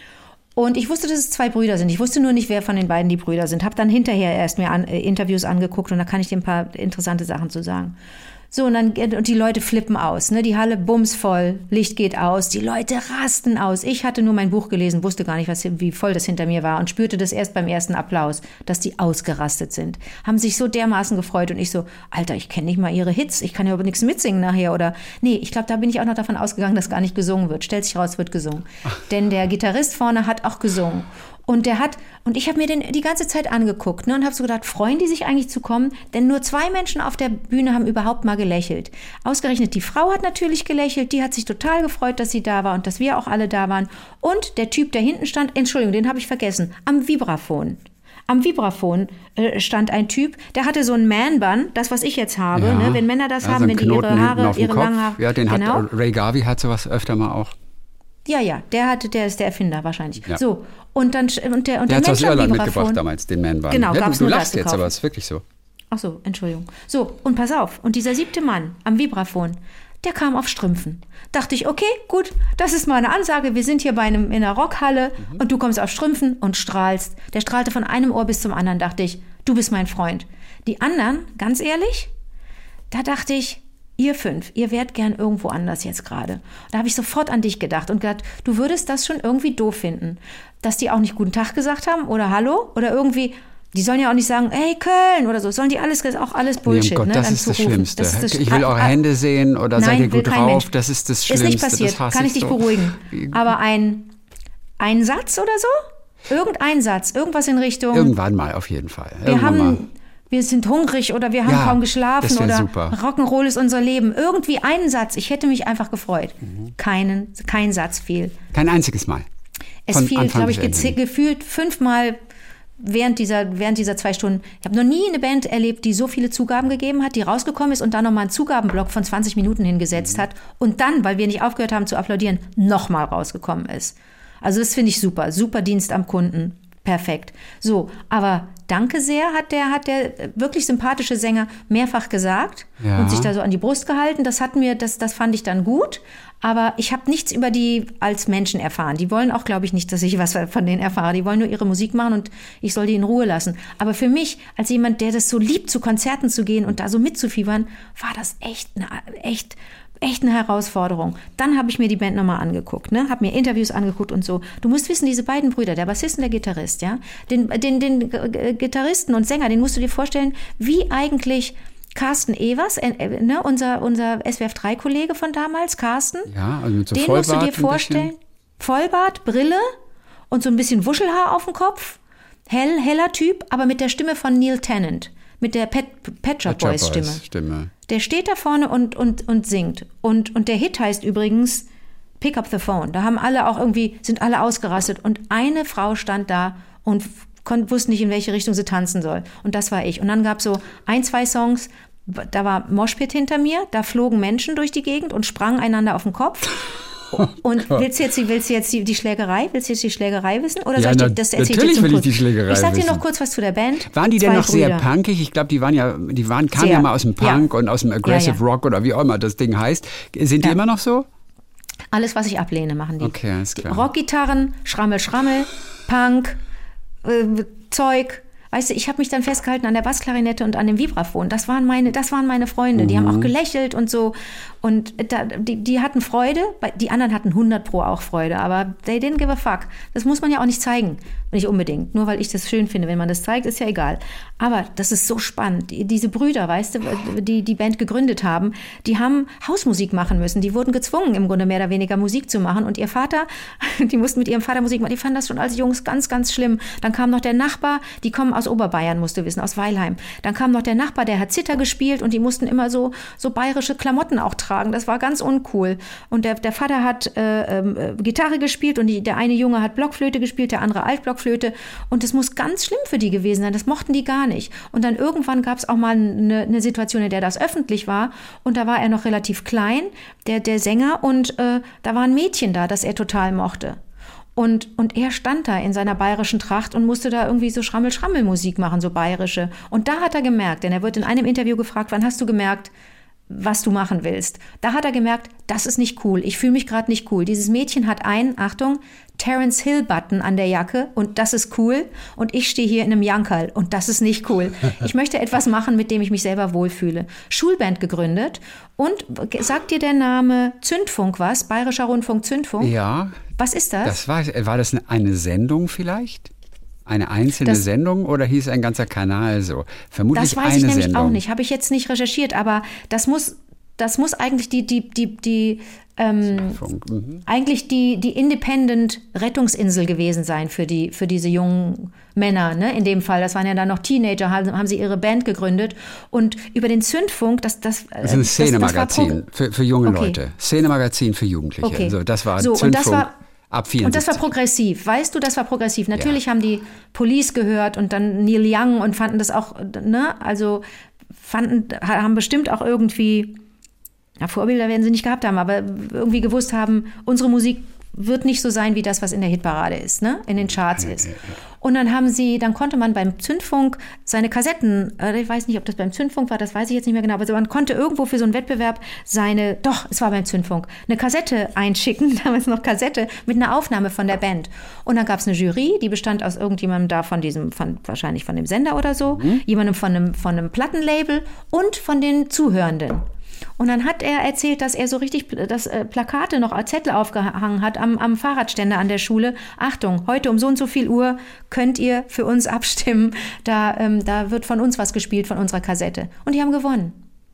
Und ich wusste, dass es zwei Brüder sind. Ich wusste nur nicht, wer von den beiden die Brüder sind. Habe dann hinterher erst mir an, äh, Interviews angeguckt und da kann ich dir ein paar interessante Sachen zu sagen. So, und dann, und die Leute flippen aus, ne? Die Halle bumsvoll, Licht geht aus, die Leute rasten aus. Ich hatte nur mein Buch gelesen, wusste gar nicht, was, wie voll das hinter mir war und spürte das erst beim ersten Applaus, dass die ausgerastet sind. Haben sich so dermaßen gefreut und ich so, Alter, ich kenne nicht mal ihre Hits, ich kann ja aber nichts mitsingen nachher oder, nee, ich glaube, da bin ich auch noch davon ausgegangen, dass gar nicht gesungen wird. Stellt sich raus, wird gesungen. Ach. Denn der Gitarrist vorne hat auch gesungen. Und der hat, und ich habe mir den die ganze Zeit angeguckt, ne, und habe so gedacht, freuen die sich eigentlich zu kommen? Denn nur zwei Menschen auf der Bühne haben überhaupt mal gelächelt. Ausgerechnet die Frau hat natürlich gelächelt, die hat sich total gefreut, dass sie da war und dass wir auch alle da waren. Und der Typ, der hinten stand, Entschuldigung, den habe ich vergessen, am Vibraphon. Am Vibraphon äh, stand ein Typ, der hatte so ein Man-Bun, das, was ich jetzt habe, ja. ne, wenn Männer das ja, haben, so wenn die ihre Haare, ihre langen Haare. Ja, den genau. hat Ray Garvey hat sowas öfter mal auch. Ja, ja, der hatte, der ist der Erfinder wahrscheinlich. Ja. So, und dann und der und der, der Mensch aus Irland Vibraphon, mitgebracht damals, den Man-Bun. Genau, ja, gab's du, du nur lachst das jetzt, aber es ist wirklich so. Ach so, Entschuldigung. So, und pass auf, und dieser siebte Mann am Vibraphon, der kam auf Strümpfen. Dachte ich, okay, gut, das ist mal eine Ansage, wir sind hier bei einem in einer Rockhalle mhm. und du kommst auf Strümpfen und strahlst. Der strahlte von einem Ohr bis zum anderen, dachte ich, du bist mein Freund. Die anderen, ganz ehrlich, da dachte ich, ihr fünf, ihr wärt gern irgendwo anders jetzt gerade. Da habe ich sofort an dich gedacht und gedacht, du würdest das schon irgendwie doof finden. Dass die auch nicht guten Tag gesagt haben oder Hallo oder irgendwie, die sollen ja auch nicht sagen, hey Köln oder so, sollen die alles, auch alles Bullshit. Nee, um Gott, ne, das ist das Schlimmste. Das ist das, ich will eure ah, Hände sehen oder nein, seid ihr gut drauf, Mensch. Das ist das Schlimmste. Ist nicht passiert, das kann ich dich so. beruhigen. Aber ein, ein Satz oder so? Irgendein Satz, irgendwas in Richtung. Irgendwann mal, auf jeden Fall. Wir Irgendwann haben... mal. Wir sind hungrig oder wir haben ja, kaum geschlafen oder super. Rock'n'Roll ist unser Leben. Irgendwie einen Satz. Ich hätte mich einfach gefreut. Mhm. Keinen, kein Satz fiel. Kein einziges Mal. Es Von fiel, glaube ich, gez- gefühlt fünfmal während dieser, während dieser zwei Stunden. Ich habe noch nie eine Band erlebt, die so viele Zugaben gegeben hat, die rausgekommen ist und dann nochmal einen Zugabenblock von zwanzig Minuten hingesetzt mhm. hat und dann, weil wir nicht aufgehört haben zu applaudieren, nochmal rausgekommen ist. Also das finde ich super. Super Dienst am Kunden. Perfekt. So, aber danke sehr, hat der, hat der wirklich sympathische Sänger mehrfach gesagt ja. und sich da so an die Brust gehalten. Das hat mir, das, das fand ich dann gut. Aber ich habe nichts über die als Menschen erfahren. Die wollen auch, glaube ich, nicht, dass ich was von denen erfahre. Die wollen nur ihre Musik machen und ich soll die in Ruhe lassen. Aber für mich, als jemand, der das so liebt, zu Konzerten zu gehen und da so mitzufiebern, war das echt, eine, echt, echt eine Herausforderung. Dann habe ich mir die Band nochmal angeguckt, ne? Habe mir Interviews angeguckt und so. Du musst wissen, diese beiden Brüder, der Bassist und der Gitarrist, ja, den, den, den Gitarristen und Sänger, den musst du dir vorstellen, wie eigentlich Carsten Evers, äh, ne, unser, unser S W R drei Kollege von damals, Carsten. Ja, also mit so den Vollbart musst du dir vorstellen. Vollbart, Brille und so ein bisschen Wuschelhaar auf dem Kopf. Hell, heller Typ, aber mit der Stimme von Neil Tennant. Mit der Pet, Pet Shop Boys Stimme. Stimme. Der steht da vorne und, und, und singt. Und, und der Hit heißt übrigens Pick Up the Phone. Da haben alle auch irgendwie, sind alle ausgerastet. Und eine Frau stand da und kon, wusste nicht, in welche Richtung sie tanzen soll. Und das war ich. Und dann gab es so ein, zwei Songs, da war Moshpit hinter mir, da flogen Menschen durch die Gegend und sprangen einander auf den Kopf. Und oh willst du jetzt, willst du jetzt die, die Schlägerei? Willst du jetzt die Schlägerei wissen? Oder ja, soll ich na, dir das erzählen? Natürlich will kurz? ich die Schlägerei Ich sag dir wissen. noch kurz was zu der Band. Waren die Zwei denn noch Brüder. sehr punkig? Ich glaube, die waren ja, die waren, kamen sehr. ja mal aus dem Punk ja. und aus dem Aggressive ja, ja. Rock oder wie auch immer das Ding heißt. Sind die ja. immer noch so? Alles, was ich ablehne, machen die. Okay, alles klar. Rockgitarren, Schrammel, Schrammel, Punk, äh, Zeug. Weißt du, ich habe mich dann festgehalten an der Bassklarinette und an dem Vibraphon. Das waren meine, das waren meine Freunde. Mhm. Die haben auch gelächelt und so. Und da, die, die hatten Freude. Die anderen hatten hundert Pro auch Freude. Aber they didn't give a fuck. Das muss man ja auch nicht zeigen. Nicht unbedingt. Nur weil ich das schön finde. Wenn man das zeigt, ist ja egal. Aber das ist so spannend. Diese Brüder, weißt du, die die Band gegründet haben, die haben Hausmusik machen müssen. Die wurden gezwungen, im Grunde mehr oder weniger Musik zu machen. Und ihr Vater, die mussten mit ihrem Vater Musik machen. Die fanden das schon als Jungs ganz, ganz schlimm. Dann kam noch der Nachbar, die kommen aus Oberbayern, musst du wissen, aus Weilheim. Dann kam noch der Nachbar, der hat Zither gespielt und die mussten immer so, so bayerische Klamotten auch tragen. getragen. Das war ganz uncool. Und der, der Vater hat äh, äh, Gitarre gespielt und die, der eine Junge hat Blockflöte gespielt, der andere Altblockflöte. Und das muss ganz schlimm für die gewesen sein. Das mochten die gar nicht. Und dann irgendwann gab es auch mal eine, eine Situation, in der das öffentlich war. Und da war er noch relativ klein, der, der Sänger. Und äh, da war ein Mädchen da, das er total mochte. Und, und er stand da in seiner bayerischen Tracht und musste da irgendwie so Schrammel-Schrammel-Musik machen, so bayerische. Und da hat er gemerkt, denn er wird in einem Interview gefragt, wann hast du gemerkt, was du machen willst? Da hat er gemerkt, das ist nicht cool, ich fühle mich gerade nicht cool. Dieses Mädchen hat einen, Achtung, Terence Hill-Button an der Jacke und das ist cool. Und ich stehe hier in einem Jankerl und das ist nicht cool. Ich möchte etwas machen, mit dem ich mich selber wohlfühle. Schulband gegründet und sagt dir der Name Zündfunk was? Bayerischer Rundfunk Zündfunk? Ja. Was ist das? das war, war das eine Sendung vielleicht? Eine einzelne das, Sendung oder hieß ein ganzer Kanal so? Vermutlich eine Sendung. eine Das weiß ich nämlich Sendung. auch nicht. Habe ich jetzt nicht recherchiert, aber das muss, das muss eigentlich die, die, die, die ähm, mhm. eigentlich die, die Independent-Rettungsinsel gewesen sein für, die, für diese jungen Männer. Ne? In dem Fall, das waren ja dann noch Teenager, haben, haben sie ihre Band gegründet. Und über den Zündfunk, das, das, das ist ein Szenemagazin für, für junge okay. Leute. Szenemagazin für Jugendliche. Okay. Also das war so, Zündfunk. Und das war, Ab vierundsiebzig. Und das war progressiv, weißt du, das war progressiv. Natürlich ja. haben die Police gehört und dann Neil Young und fanden das auch, ne, also fanden, haben bestimmt auch irgendwie, ja, Vorbilder werden sie nicht gehabt haben, aber irgendwie gewusst haben, unsere Musik wird nicht so sein wie das, was in der Hitparade ist, ne, in den Charts ist. Ja, ja, ja. Und dann haben sie, dann konnte man beim Zündfunk seine Kassetten, ich weiß nicht, ob das beim Zündfunk war, das weiß ich jetzt nicht mehr genau, aber man konnte irgendwo für so einen Wettbewerb seine, doch, es war beim Zündfunk, eine Kassette einschicken, damals noch Kassette, mit einer Aufnahme von der Band. Und dann gab es eine Jury, die bestand aus irgendjemandem da von diesem, von, wahrscheinlich von dem Sender oder so, mhm. jemandem von einem, von einem Plattenlabel und von den Zuhörenden. Und dann hat er erzählt, dass er so richtig das äh, Plakate noch als Zettel aufgehangen hat am, am Fahrradständer an der Schule. Achtung, heute um so und so viel Uhr könnt ihr für uns abstimmen. Da, ähm, da wird von uns was gespielt, von unserer Kassette. Und die haben gewonnen.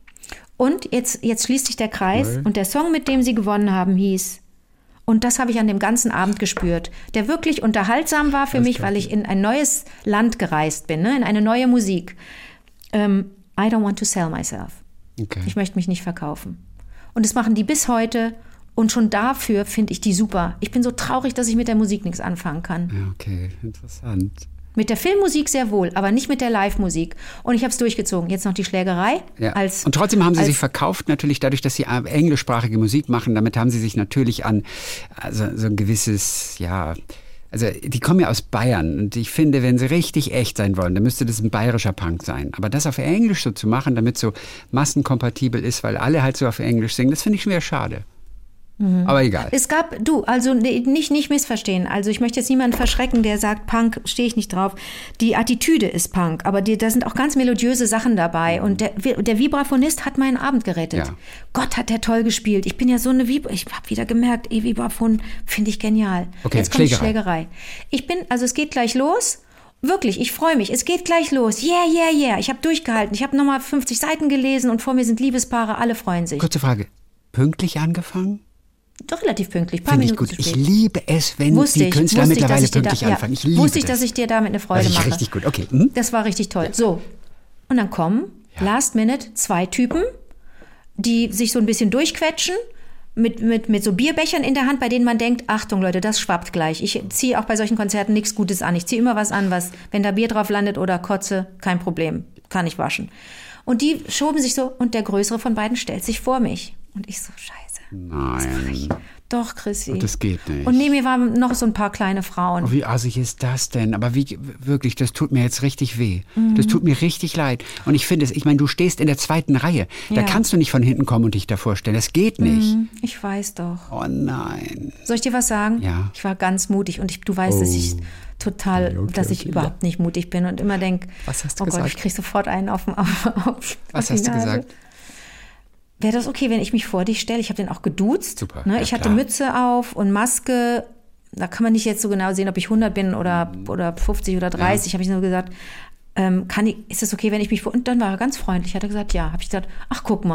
Und jetzt, jetzt schließt sich der Kreis. Und der Song, mit dem sie gewonnen haben, hieß, und das habe ich an dem ganzen Abend gespürt, der wirklich unterhaltsam war für das mich, weil ich in ein neues Land gereist bin, ne, in eine neue Musik. Ähm, I don't want to sell myself. Okay. Ich möchte mich nicht verkaufen. Und das machen die bis heute. Und schon dafür finde ich die super. Ich bin so traurig, dass ich mit der Musik nichts anfangen kann. Ja, okay, interessant. Mit der Filmmusik sehr wohl, aber nicht mit der Live-Musik. Und ich habe es durchgezogen. Jetzt noch die Schlägerei. Ja. Als, und trotzdem haben sie als, sich verkauft, natürlich dadurch, dass sie englischsprachige Musik machen. Damit haben sie sich natürlich an also so ein gewisses, ja... Also die kommen ja aus Bayern und ich finde, wenn sie richtig echt sein wollen, dann müsste das ein bayerischer Punk sein. Aber das auf Englisch so zu machen, damit so massenkompatibel ist, weil alle halt so auf Englisch singen, das finde ich schwer schade. Mhm. Aber egal. Es gab, du, also nicht, nicht missverstehen. Also ich möchte jetzt niemanden verschrecken, der sagt, Punk, stehe ich nicht drauf. Die Attitüde ist Punk, aber die, da sind auch ganz melodiöse Sachen dabei. Und der, der Vibraphonist hat meinen Abend gerettet. Ja. Gott, hat der toll gespielt. Ich bin ja so eine Vibra... Ich habe wieder gemerkt, ey, Vibraphon finde ich genial. Okay, jetzt kommt Schlägerei. Schlägerei. Ich bin, also es geht gleich los. Wirklich, ich freue mich. Es geht gleich los. Yeah, yeah, yeah. Ich habe durchgehalten. Ich habe nochmal fünfzig Seiten gelesen und vor mir sind Liebespaare. Alle freuen sich. Kurze Frage. Pünktlich angefangen? Doch relativ pünktlich, paar Finde Minuten ich gut. zu spät. Ich liebe es, wenn wusste die ich, Künstler wusste mittlerweile ich, pünktlich da, anfangen. Ich ja, liebe wusste ich, das. dass ich dir damit eine Freude das mache. Richtig gut, okay. Hm? Das war richtig toll. So, und dann kommen, ja. last minute, zwei Typen, die sich so ein bisschen durchquetschen, mit, mit, mit so Bierbechern in der Hand, bei denen man denkt, Achtung Leute, das schwappt gleich. Ich ziehe auch bei solchen Konzerten nichts Gutes an. Ich ziehe immer was an, was, wenn da Bier drauf landet oder Kotze, kein Problem, kann ich waschen. Und die schoben sich so, und der Größere von beiden stellt sich vor mich. Und ich so, scheiße. Nein. Doch, Chrissy. Und das geht nicht. Und neben mir waren noch so ein paar kleine Frauen. Oh, wie assig ist das denn? Aber wie, wirklich, das tut mir jetzt richtig weh. Mhm. Das tut mir richtig leid. Und ich finde es, ich meine, du stehst in der zweiten Reihe. Da ja. kannst du nicht von hinten kommen und dich davor stellen. Das geht nicht. Mhm, ich weiß doch. Oh nein. Soll ich dir was sagen? Ja. Ich war ganz mutig und ich, du weißt, oh. dass ich total, okay, okay, dass ich okay, überhaupt ja. nicht mutig bin und immer denke, was hast du oh gesagt? Gott, ich kriege sofort einen auf, auf, auf Was hast du gesagt? Wäre das okay, wenn ich mich vor dich stelle? Ich habe den auch geduzt. Super. Ne? Ja, ich hatte klar. Mütze auf und Maske. Da kann man nicht jetzt so genau sehen, ob ich hundert bin oder, oder fünfzig oder dreißig. Ja. Habe ich nur gesagt, ähm, kann ich, ist es okay, wenn ich mich vor... Und dann war er ganz freundlich. Hat er gesagt, ja. Habe ich gesagt, ach, guck mal.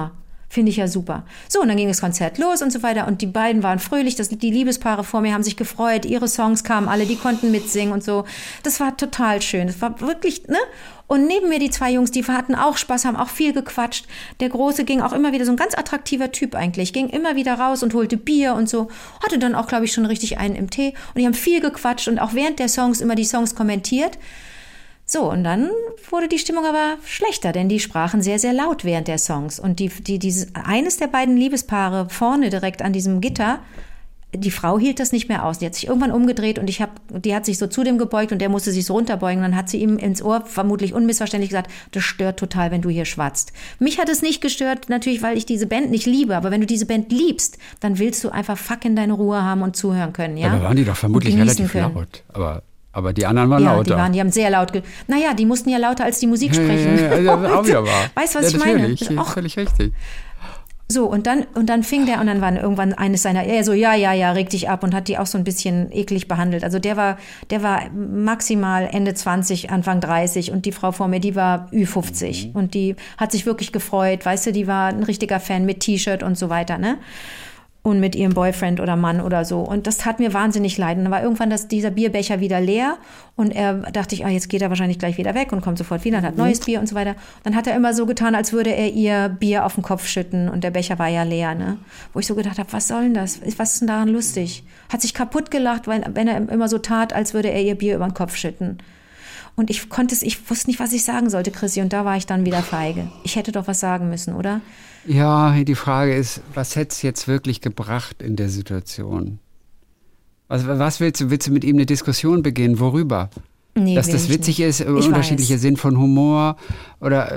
Finde ich ja super. So, und dann ging das Konzert los und so weiter. Und die beiden waren fröhlich. Das, die Liebespaare vor mir haben sich gefreut. Ihre Songs kamen alle, die konnten mitsingen und so. Das war total schön. Das war wirklich, ne? Und neben mir die zwei Jungs, die hatten auch Spaß, haben auch viel gequatscht. Der Große ging auch immer wieder, so ein ganz attraktiver Typ eigentlich, ging immer wieder raus und holte Bier und so. Hatte dann auch, glaube ich, schon richtig einen im Tee. Und die haben viel gequatscht und auch während der Songs immer die Songs kommentiert. So, und dann wurde die Stimmung aber schlechter, denn die sprachen sehr, sehr laut während der Songs. Und die, die, dieses, eines der beiden Liebespaare vorne direkt an diesem Gitter, die Frau hielt das nicht mehr aus. Die hat sich irgendwann umgedreht und ich hab, die hat sich so zu dem gebeugt und der musste sich so runterbeugen. Und dann hat sie ihm ins Ohr vermutlich unmissverständlich gesagt, das stört total, wenn du hier schwatzt. Mich hat es nicht gestört, natürlich, weil ich diese Band nicht liebe. Aber wenn du diese Band liebst, dann willst du einfach fucking deine Ruhe haben und zuhören können. Ja, aber waren die doch vermutlich relativ laut. Aber Aber die anderen waren ja, lauter. Die, waren, die haben sehr laut. Ge- naja, die mussten ja lauter als die Musik sprechen. Ja, ja, ja, ja, auch wieder wahr. Weißt du, was ja, ich meine? Natürlich, auch völlig richtig. So, und dann, und dann fing der, und dann war irgendwann eines seiner, er so, ja, ja, ja, reg dich ab und hat die auch so ein bisschen eklig behandelt. Also der war, der war maximal Ende zwanzig, Anfang dreißig und die Frau vor mir, die war Ü fünfzig. Mhm. Und die hat sich wirklich gefreut, weißt du, die war ein richtiger Fan mit T-Shirt und so weiter, ne? Und mit ihrem Boyfriend oder Mann oder so. Und das tat mir wahnsinnig leid. Und dann war irgendwann das, dieser Bierbecher wieder leer. Und er dachte ich, ah, jetzt geht er wahrscheinlich gleich wieder weg und kommt sofort wieder und hat neues Bier und so weiter. Dann hat er immer so getan, als würde er ihr Bier auf den Kopf schütten. Und der Becher war ja leer, ne? Wo ich so gedacht habe, was soll denn das? Was ist denn daran lustig? Hat sich kaputt gelacht, weil, wenn er immer so tat, als würde er ihr Bier über den Kopf schütten. Und ich konnte es, ich wusste nicht, was ich sagen sollte, Chrissy. Und da war ich dann wieder feige. Ich hätte doch was sagen müssen, oder? Ja, die Frage ist, was hätte es jetzt wirklich gebracht in der Situation? Was, was willst du? Willst du mit ihm eine Diskussion beginnen? Worüber? Nee, Dass das witzig nicht. ist, unterschiedlicher Sinn von Humor oder...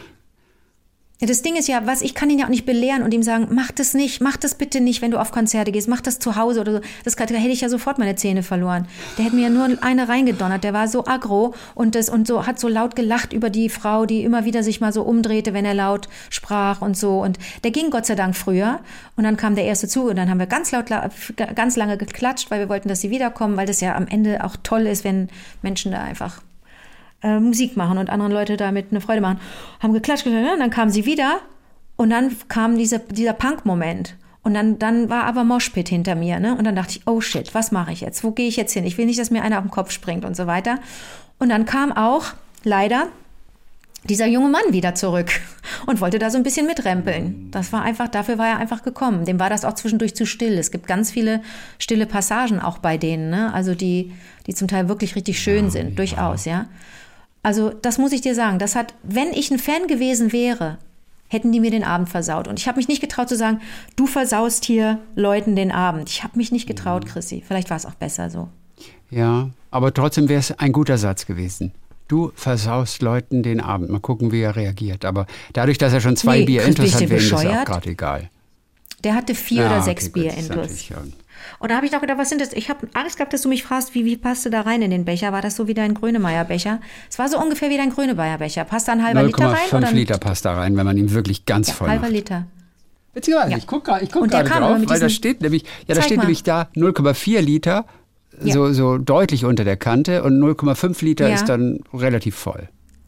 Das Ding ist ja, was ich kann ihn ja auch nicht belehren und ihm sagen, mach das nicht, mach das bitte nicht, wenn du auf Konzerte gehst, mach das zu Hause oder so. Das, da hätte ich ja sofort meine Zähne verloren. Der hätte mir ja nur eine reingedonnert, der war so aggro und das und so hat so laut gelacht über die Frau, die immer wieder sich mal so umdrehte, wenn er laut sprach und so. Und der ging Gott sei Dank früher und dann kam der erste Zug und dann haben wir ganz laut, ganz lange geklatscht, weil wir wollten, dass sie wiederkommen, weil das ja am Ende auch toll ist, wenn Menschen da einfach Äh, Musik machen und anderen Leute damit eine Freude machen. Haben geklatscht, und dann kamen sie wieder und dann kam dieser, dieser Punk-Moment. Und dann, dann war aber Moshpit hinter mir, ne? Und dann dachte ich, oh shit, was mache ich jetzt? Wo gehe ich jetzt hin? Ich will nicht, dass mir einer auf den Kopf springt und so weiter. Und dann kam auch, leider, dieser junge Mann wieder zurück und wollte da so ein bisschen mitrempeln. Das war einfach, dafür war er einfach gekommen. Dem war das auch zwischendurch zu still. Es gibt ganz viele stille Passagen auch bei denen, ne? Also die, die zum Teil wirklich richtig schön sind, ja, durchaus, ja. Also das muss ich dir sagen, das hat, wenn ich ein Fan gewesen wäre, hätten die mir den Abend versaut. Und ich habe mich nicht getraut zu sagen, du versaust hier Leuten den Abend. Ich habe mich nicht getraut, Chrissy. Vielleicht war es auch besser so. Ja, aber trotzdem wäre es ein guter Satz gewesen. Du versaust Leuten den Abend. Mal gucken, wie er reagiert. Aber dadurch, dass er schon zwei nee, Bier intus hat, wäre ihm das auch gerade egal. Der hatte vier ja, oder okay, sechs gut, Bier intus. Ja. Und da habe ich doch gedacht, was sind das? Ich habe Angst gehabt, dass du mich fragst, wie, wie passt du da rein in den Becher? War das so wie dein Grönemeyer-Becher? Es war so ungefähr wie dein Grönemeyer-Becher. Passt da ein halber Liter rein? null Komma fünf Liter passt da rein, wenn man ihn wirklich ganz ja, voll halber macht. Liter. Beziehungsweise, ja. ich gucke gerade guck drauf, weil da steht nämlich, ja, da steht mal. nämlich da null Komma vier Liter, ja. so, so deutlich unter der Kante und null Komma fünf Liter ja. ist dann relativ voll.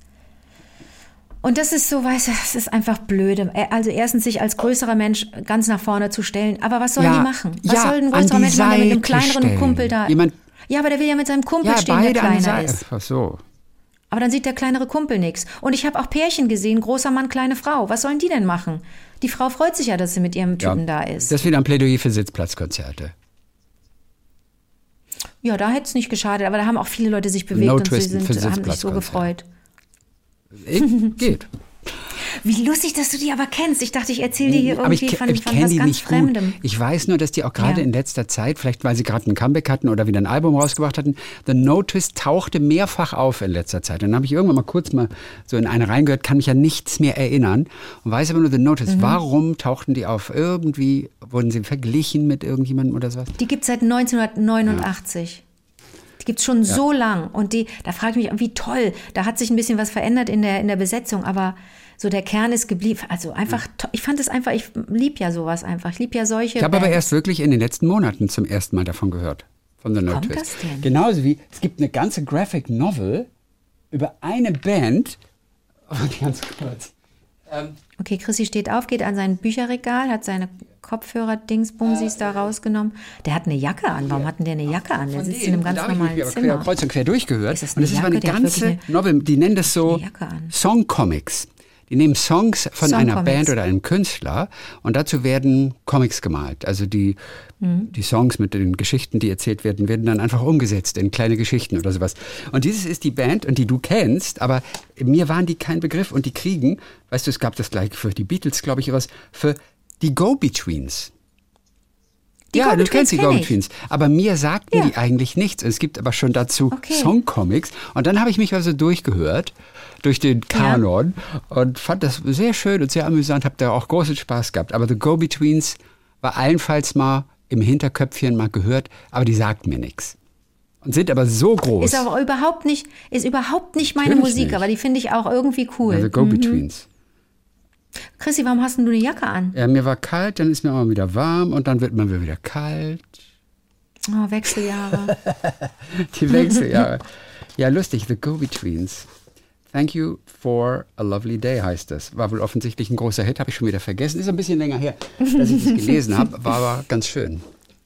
Und das ist so, weißt du, das ist einfach blöde. Also erstens sich als größerer Mensch ganz nach vorne zu stellen. Aber was sollen ja, die machen? Was ja, soll ein größerer Mensch machen, der mit einem kleineren stellen. Kumpel da... Jemand, ja, aber der will ja mit seinem Kumpel ja, stehen, der kleiner ist. Ach so. Aber dann sieht der kleinere Kumpel nichts. Und ich habe auch Pärchen gesehen, großer Mann, kleine Frau. Was sollen die denn machen? Die Frau freut sich ja, dass sie mit ihrem Typen ja, da ist. Das ist wieder ein Plädoyer für Sitzplatzkonzerte. Ja, da hätte es nicht geschadet. Aber da haben auch viele Leute sich bewegt no und sie sind, haben sich so gefreut. Geht. Wie lustig, dass du die aber kennst. Ich dachte, ich erzähle dir hier irgendwie ich, von, ich von was die ganz nicht Fremdem. Gut. Ich weiß nur, dass die auch gerade ja. in letzter Zeit, vielleicht weil sie gerade ein Comeback hatten oder wieder ein Album rausgebracht hatten, The Notice tauchte mehrfach auf in letzter Zeit. Und dann habe ich irgendwann mal kurz mal so in eine reingehört, kann mich ja nichts mehr erinnern und weiß aber nur The Notice. Mhm. Warum tauchten die auf? Irgendwie wurden sie verglichen mit irgendjemandem oder sowas? Die gibt es seit neunzehnhundertneunundachtzig. Ja. Die gibt es schon ja. so lang. Und die, da frage ich mich, wie toll. Da hat sich ein bisschen was verändert in der, in der Besetzung, aber so der Kern ist geblieben. Also einfach, ja. ich fand es einfach, ich lieb ja sowas einfach. Ich lieb ja solche Ich habe aber erst wirklich in den letzten Monaten zum ersten Mal davon gehört. Von The Notice. Kommt das denn? Genauso wie, es gibt eine ganze Graphic Novel über eine Band. Oh, ganz kurz. Okay, Chrissy steht auf, geht an sein Bücherregal, hat seine Kopfhörer-Dingsbumsis da rausgenommen. Der hat eine Jacke an. Warum hat denn der eine Jacke an? Der sitzt in einem ganz normalen Zimmer. Zimmer. Ich kreuz und quer durchgehört. Ist das und eine das ist aber eine Jacke? Der hat ganze wirklich eine- Novel. Die nennen das so eine Jacke an. Songcomics. Die nehmen Songs von einer Songcomics. Band oder einem Künstler und dazu werden Comics gemalt. Also die, Mhm. die Songs mit den Geschichten, die erzählt werden, werden dann einfach umgesetzt in kleine Geschichten oder sowas. Und dieses ist die Band, und die du kennst, aber mir waren die kein Begriff, und die kriegen, weißt du, es gab das gleich für die Beatles, glaube ich, was, für die Go-Betweens. Die Ja, du Go-Betweens kennst die kenn ich. Go-Betweens. Aber mir sagten Ja. die eigentlich nichts. Es gibt aber schon dazu Okay. Songcomics. Und dann habe ich mich also durchgehört, durch den Kanon, und fand das sehr schön und sehr amüsant, habe da auch großen Spaß gehabt. Aber The Go-Betweens war allenfalls mal im Hinterköpfchen mal gehört, aber die sagt mir nichts. Und sind aber so groß. Ist aber überhaupt nicht, ist überhaupt nicht meine Natürlich Musik, nicht. aber die finde ich auch irgendwie cool. Ja, The Go-Betweens. Chrissy, warum hast denn du eine Jacke an? Ja, mir war kalt, dann ist mir auch mal wieder warm und dann wird man wieder kalt. Oh, Wechseljahre. Die Wechseljahre. Ja, lustig, The Go-Betweens. Thank you for a lovely day heißt das. War wohl offensichtlich ein großer Hit, habe ich schon wieder vergessen. Ist ein bisschen länger her, dass ich das gelesen habe, war aber ganz schön.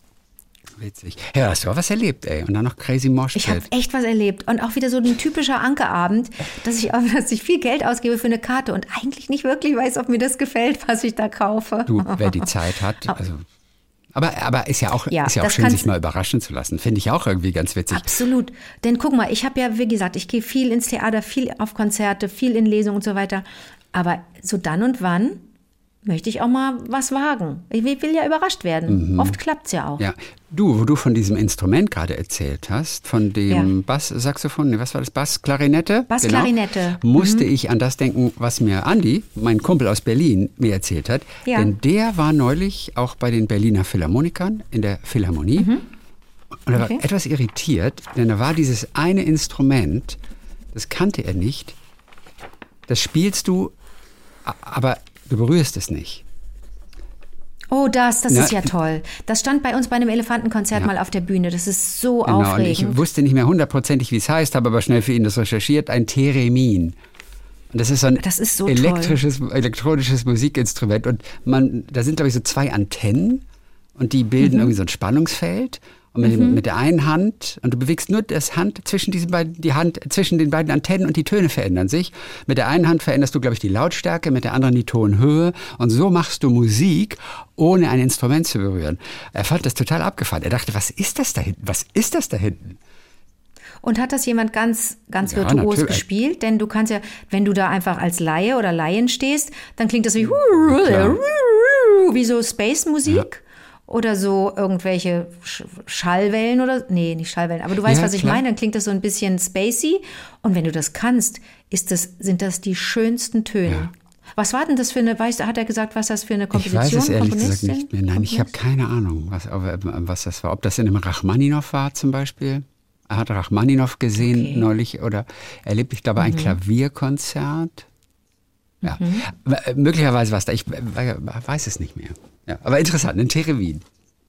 Witzig. Ja, hast du auch was erlebt, ey. Und dann noch Crazy Mosh Ich habe Pit. echt was erlebt. Und auch wieder so ein typischer Anke-Abend, dass ich, dass ich viel Geld ausgebe für eine Karte und eigentlich nicht wirklich weiß, ob mir das gefällt, was ich da kaufe. Du, wer die Zeit hat, also... Aber, aber ist ja auch, Ja, ist ja auch das schön, kannst- sich mal überraschen zu lassen. Finde ich auch irgendwie ganz witzig. Absolut. Denn guck mal, ich habe ja, wie gesagt, ich gehe viel ins Theater, viel auf Konzerte, viel in Lesungen und so weiter. Aber so dann und wann möchte ich auch mal was wagen. Ich will, will ja überrascht werden. Oft klappt's ja auch. Ja, du, wo du von diesem Instrument gerade erzählt hast, von dem Ja. Basssaxophon, nee, was war das, Bassklarinette? Bassklarinette. Genau, musste ich an das denken, was mir Andi, mein Kumpel aus Berlin, mir erzählt hat. Ja. Denn der war neulich auch bei den Berliner Philharmonikern in der Philharmonie. Und er Okay. war etwas irritiert, denn da war dieses eine Instrument, das kannte er nicht. Das spielst du, a- aber du berührst es nicht. Oh, das, das Ja. ist ja toll. Das stand bei uns bei einem Elefantenkonzert Ja. mal auf der Bühne. Das ist so Genau, und ich aufregend. wusste nicht mehr hundertprozentig, wie es heißt, habe aber schnell für ihn das recherchiert. Ein Theremin. Und das ist so ein Das ist so elektrisches, elektronisches Musikinstrument. Und man, da sind, glaube ich, so zwei Antennen und die bilden Mhm. irgendwie so ein Spannungsfeld. Und mit, dem, mit der einen Hand, und du bewegst nur das Hand zwischen diesen beiden, die Hand zwischen den beiden Antennen, und die Töne verändern sich. Mit der einen Hand veränderst du, glaube ich, die Lautstärke, mit der anderen die Tonhöhe. Und so machst du Musik, ohne ein Instrument zu berühren. Er fand das total abgefahren. Er dachte, was ist das da hinten? Was ist das da hinten? Und hat das jemand ganz, ganz Ja, virtuos natürlich. gespielt? Denn du kannst ja, wenn du da einfach als Laie oder Laien stehst, dann klingt das wie, klar. wie so Space-Musik. Oder so irgendwelche Sch- Schallwellen oder, nee, nicht Schallwellen, aber du weißt, Ja, was ich klar. meine, dann klingt das so ein bisschen spacey. Und wenn du das kannst, ist das, sind das die schönsten Töne. Ja. Was war denn das für eine, weißt du, hat er gesagt, was das für eine Ich Komposition, weiß es ehrlich gesagt Komponistin? nicht mehr. Nein, ich habe keine Ahnung, was, was das war. Ob das in einem Rachmaninow war zum Beispiel. Er hat Rachmaninow gesehen Okay. neulich oder erlebt, ich glaube, ein Klavierkonzert. Ja, Mhm. M- möglicherweise war es da. Ich äh, weiß es nicht mehr. Ja, aber interessant, ein Theremin.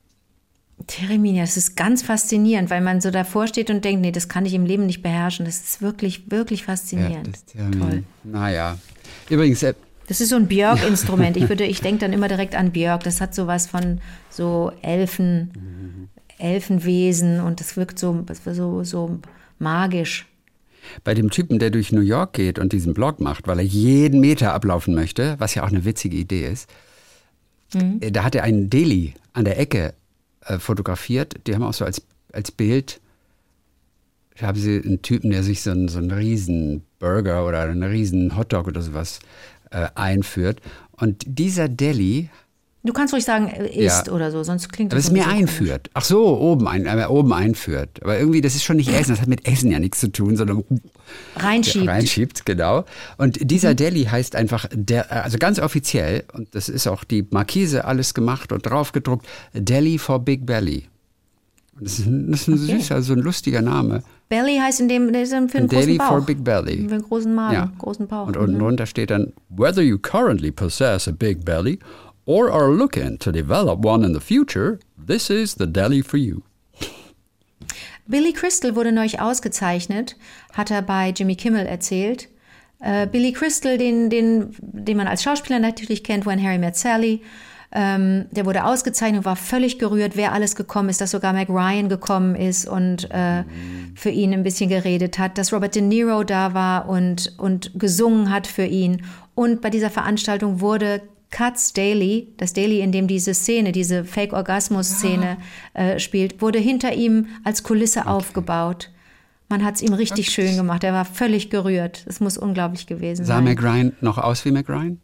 Tereminia, das ist ganz faszinierend, weil man so davor steht und denkt, nee, das kann ich im Leben nicht beherrschen. Das ist wirklich, wirklich Ja, faszinierend. das Theremin. Toll. Naja. Übrigens, äh, Das ist so ein Björk-Instrument. Ich würde, ich denke dann immer direkt an Björk. Das hat sowas von so Elfen, Elfenwesen und das wirkt so, so, so magisch. bei dem Typen, der durch New York geht und diesen Blog macht, weil er jeden Meter ablaufen möchte, was ja auch eine witzige Idee ist, äh, da hat er einen Deli an der Ecke äh, fotografiert. Die haben auch so als, als Bild, da haben sie einen Typen, der sich so einen, so einen riesen Burger oder einen riesen Hotdog oder sowas äh, einführt. Und dieser Deli, Du kannst ruhig sagen, äh, isst Ja. oder so, sonst klingt aber das es so mir ein bisschen einführt. Ach so, oben, ein, äh, oben einführt. Aber irgendwie, das ist schon nicht Essen, das hat mit Essen ja nichts zu tun, sondern komisch. Reinschiebt. Ja, reinschiebt, genau. Und dieser Deli heißt einfach, der, also ganz offiziell, und das ist auch die Markise alles gemacht und draufgedruckt, Deli for Big Belly. Und das ist ein, das ist ein Okay. süßer, so ein lustiger Name. Belly heißt in dem, das ist für einen Ein großen Deli Bauch. for Big Belly. Für einen großen Magen, Ja. großen Bauch. Und unten drunter steht dann, whether you currently possess a big belly or are looking to develop one in the future, this is the deli for you. Billy Crystal wurde neulich ausgezeichnet, hat er bei Jimmy Kimmel erzählt, Äh, Billy Crystal, den, den, den man als Schauspieler natürlich kennt, When Harry Met Sally, ähm, der wurde ausgezeichnet und war völlig gerührt, wer alles gekommen ist, dass sogar Meg Ryan gekommen ist und äh, für ihn ein bisschen geredet hat, dass Robert De Niro da war und, und gesungen hat für ihn. Und bei dieser Veranstaltung wurde Cuts Daily, das Daily, in dem diese Szene, diese Fake-Orgasmus-Szene ja. äh, spielt, wurde hinter ihm als Kulisse okay. aufgebaut. Man hat es ihm richtig okay. schön gemacht. Er war völlig gerührt. Es muss unglaublich gewesen Sah sein. Meg Ryan noch aus wie Meg Ryan?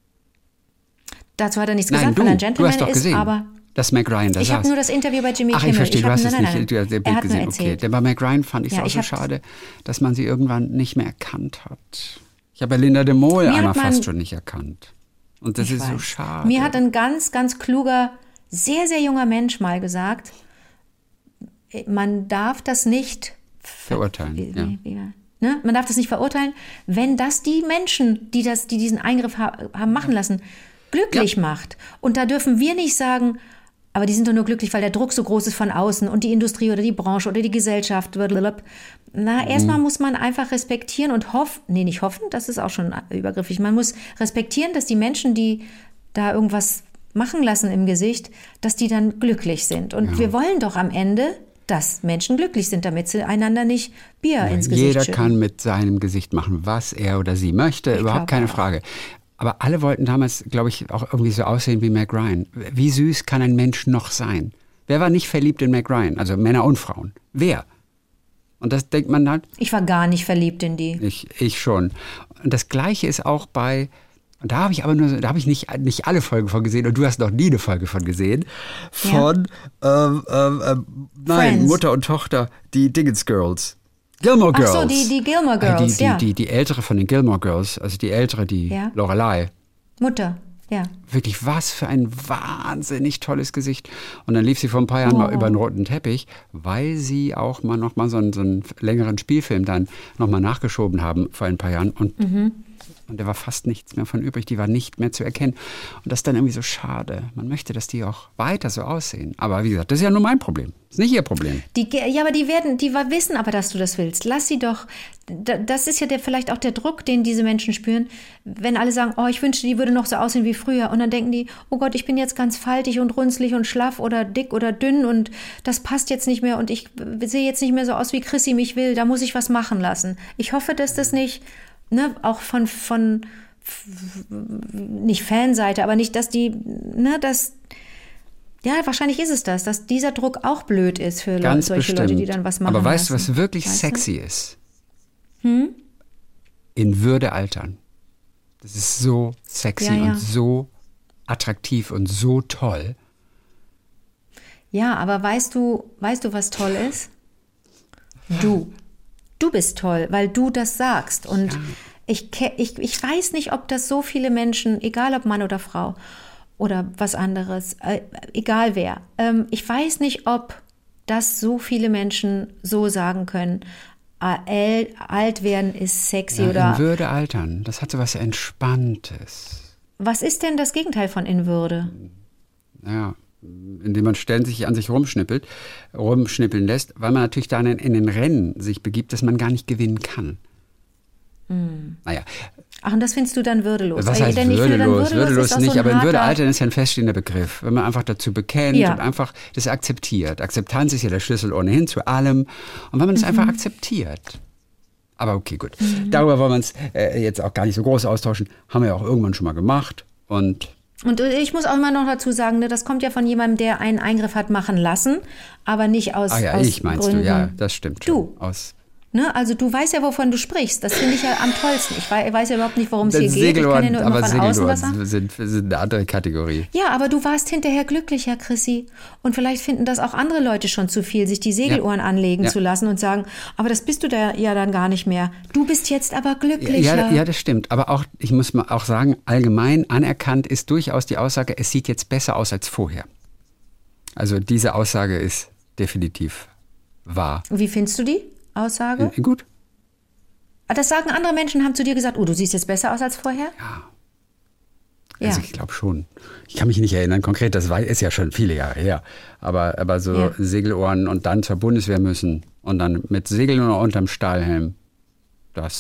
Dazu hat er nichts Nein, gesagt, du, weil er ein Gentleman du hast doch ist, gesehen, aber dass Meg Ryan da ich saß. habe nur das Interview bei Jimmy Ach, Kimmel. ich verstehe, ich du hast nein, es nein, nicht, nein. du hast Er hat gesehen. nur Okay, erzählt. denn bei Meg Ryan fand ich es Ja, auch ich so hab- schade, dass man sie irgendwann nicht mehr erkannt hat. Ich habe ja Linda de Mol Mir hat einmal man- fast schon nicht erkannt. Und das Ich ist so weiß. schade. Mir hat ein ganz, ganz kluger, sehr, sehr junger Mensch mal gesagt, man darf das nicht ver- Verurteilen, wie- ja. wie- wie- ne? Man darf das nicht verurteilen, wenn das die Menschen, die, das, die diesen Eingriff ha- haben machen lassen, glücklich Ja. macht. Und da dürfen wir nicht sagen, aber die sind doch nur glücklich, weil der Druck so groß ist von außen und die Industrie oder die Branche oder die Gesellschaft. blablabla. Na, erstmal Mhm. muss man einfach respektieren und hoffen, nee, nicht hoffen, das ist auch schon übergriffig. Man muss respektieren, dass die Menschen, die da irgendwas machen lassen im Gesicht, dass die dann glücklich sind. Und Ja. wir wollen doch am Ende, dass Menschen glücklich sind, damit sie einander nicht Bier ins Gesicht Jeder schütten. kann mit seinem Gesicht machen, was er oder sie möchte, Ich überhaupt glaube keine auch. Frage. Aber alle wollten damals, glaube ich, auch irgendwie so aussehen wie Meg Ryan. Wie süß kann ein Mensch noch sein? Wer war nicht verliebt in Meg Ryan? Also Männer und Frauen. Wer? Und das denkt man halt, Ich war gar nicht verliebt in die. ich, ich schon. Und das Gleiche ist auch bei, und da habe ich aber nur, da habe ich nicht, nicht alle Folgen von gesehen und du hast noch nie eine Folge von gesehen, von, ähm, ähm, ähm, nein, Friends. Mutter und Tochter, die Dingens Girls. Gilmore Girls. Ach so, die, die Gilmore Äh, Girls, die, die, ja. die, die ältere von den Gilmore Girls, also die ältere, die Ja. Lorelei. Mutter, ja. Wirklich, was für ein wahnsinnig tolles Gesicht. Und dann lief sie vor ein paar Jahren Oh. mal über den roten Teppich, weil sie auch mal noch mal so einen, so einen längeren Spielfilm dann noch mal nachgeschoben haben vor ein paar Jahren. Und, Mhm. und da war fast nichts mehr von übrig. Die war nicht mehr zu erkennen. Und das ist dann irgendwie so schade. Man möchte, dass die auch weiter so aussehen. Aber wie gesagt, das ist ja nur mein Problem. Das ist nicht ihr Problem. Die, ja, aber die werden, die wissen aber, dass du das willst. Lass sie doch. Da- Das ist ja der, vielleicht auch der Druck, den diese Menschen spüren, wenn alle sagen, oh, ich wünschte, die würde noch so aussehen wie früher. Und dann denken die, oh Gott, ich bin jetzt ganz faltig und runzlig und schlaff oder dick oder dünn und das passt jetzt nicht mehr und ich sehe jetzt nicht mehr so aus, wie Chrissy mich will. Da muss ich was machen lassen. Ich hoffe, dass das nicht, ne, auch von, von f- nicht Fanseite, aber nicht, dass die, ne, dass ja, wahrscheinlich ist es das, dass dieser Druck auch blöd ist für Leute, Ganz solche bestimmt. Leute, die dann was machen Aber weißt du, lassen. was wirklich Weißt du? sexy ist? Hm? In Würde altern. Das ist so sexy Ja, ja. und so attraktiv und so toll. Ja, aber weißt du, weißt du, was toll ist? Du. Du bist toll, weil du das sagst. Und Ja. ich, ke- ich, ich weiß nicht, ob das so viele Menschen, egal ob Mann oder Frau oder was anderes, äh, egal wer, ähm, ich weiß nicht, ob das so viele Menschen so sagen können. Äh, alt werden ist sexy Ja, oder in Würde altern, das hat so was Entspanntes. was ist denn das Gegenteil von in Würde? Ja, indem man ständig an sich rumschnippelt, rumschnippeln lässt, weil man natürlich dann in, in den Rennen sich begibt, dass man gar nicht gewinnen kann. Hm. Naja, Ach, und das findest du dann würdelos? was Weil- heißt denn ich finde dann würdelos? Würdelos ist auch nicht, so ein aber in Würde harter- altern ist ja ein feststehender Begriff. Wenn man einfach dazu bekennt Ja. und einfach das akzeptiert. Akzeptanz ist ja der Schlüssel ohnehin zu allem. Und wenn man es Mhm. einfach akzeptiert. Aber okay, gut. Darüber wollen wir uns äh, jetzt auch gar nicht so groß austauschen. Haben wir ja auch irgendwann schon mal gemacht. Und Und ich muss auch immer noch dazu sagen, ne, das kommt ja von jemandem, der einen Eingriff hat machen lassen, aber nicht aus, ah ja, aus ich meinst Gründen. du, ja, das stimmt schon. Du. Aus Ne? Also du weißt ja, wovon du sprichst. Das finde ich ja am tollsten. Ich weiß, weiß ja überhaupt nicht, worum es hier Das geht. Ich kann ja Segelohren, nur immer aber von außen was Segelohren sagen. sind, sind eine andere Kategorie. Ja, aber du warst hinterher glücklicher, Chrissy. Und vielleicht finden das auch andere Leute schon zu viel, sich die Segelohren Ja. anlegen Ja. zu lassen und sagen, aber das bist du da ja dann gar nicht mehr. Du bist jetzt aber glücklicher. Ja, ja, das stimmt. Aber auch, ich muss mal auch sagen, allgemein anerkannt ist durchaus die Aussage, es sieht jetzt besser aus als vorher. Also diese Aussage ist definitiv wahr. Wie findest du die Aussage? Äh, Gut. Das sagen andere Menschen, haben zu dir gesagt, oh, du siehst jetzt besser aus als vorher? Ja. Ja. Also ich glaube schon. Ich kann mich nicht erinnern konkret, das war, ist ja schon viele Jahre her. Aber, aber so Ja. Segelohren und dann zur Bundeswehr müssen und dann mit Segelohren unterm Stahlhelm, das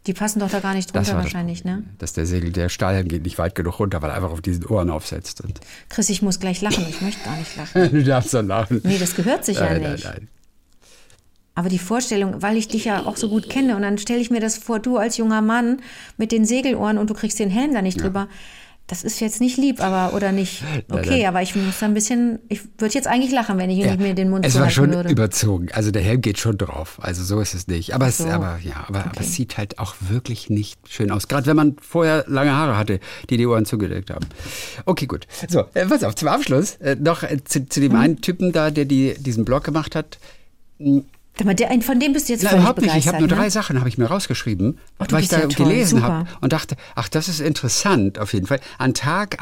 Die passen doch da gar nicht drunter wahrscheinlich, ne? Dass der Segel, der Stahlhelm geht nicht weit genug runter, weil er einfach auf diesen Ohren aufsetzt. Und Chris, ich muss gleich lachen. Ich möchte gar nicht lachen. du darfst doch lachen. Nee, das gehört sich nein, ja nicht. Nein, nein. Aber die Vorstellung, weil ich dich ja auch so gut kenne und dann stelle ich mir das vor, du als junger Mann mit den Segelohren und du kriegst den Helm da nicht drüber. Ja. Das ist jetzt nicht lieb, aber oder nicht okay, nein, nein. Aber ich muss da ein bisschen, ich würde jetzt eigentlich lachen, wenn ich ja, mir den Mund es zuhalten würde. Es war schon überzogen, also der Helm geht schon drauf, also so ist es nicht. Aber, so. es, aber, ja, aber, okay. aber es sieht halt auch wirklich nicht schön aus, gerade wenn man vorher lange Haare hatte, die die Ohren zugedeckt haben. Okay, gut. So, äh, pass auf, zum Abschluss äh, noch äh, zu, zu dem hm. einen Typen da, der die, diesen Blog gemacht hat. Der, von dem bist du jetzt Na, völlig überhaupt nicht. Ich habe nur ne? drei Sachen, habe ich mir rausgeschrieben, ach, weil ich da ja gelesen habe und dachte, ach, das ist interessant auf jeden Fall. An Tag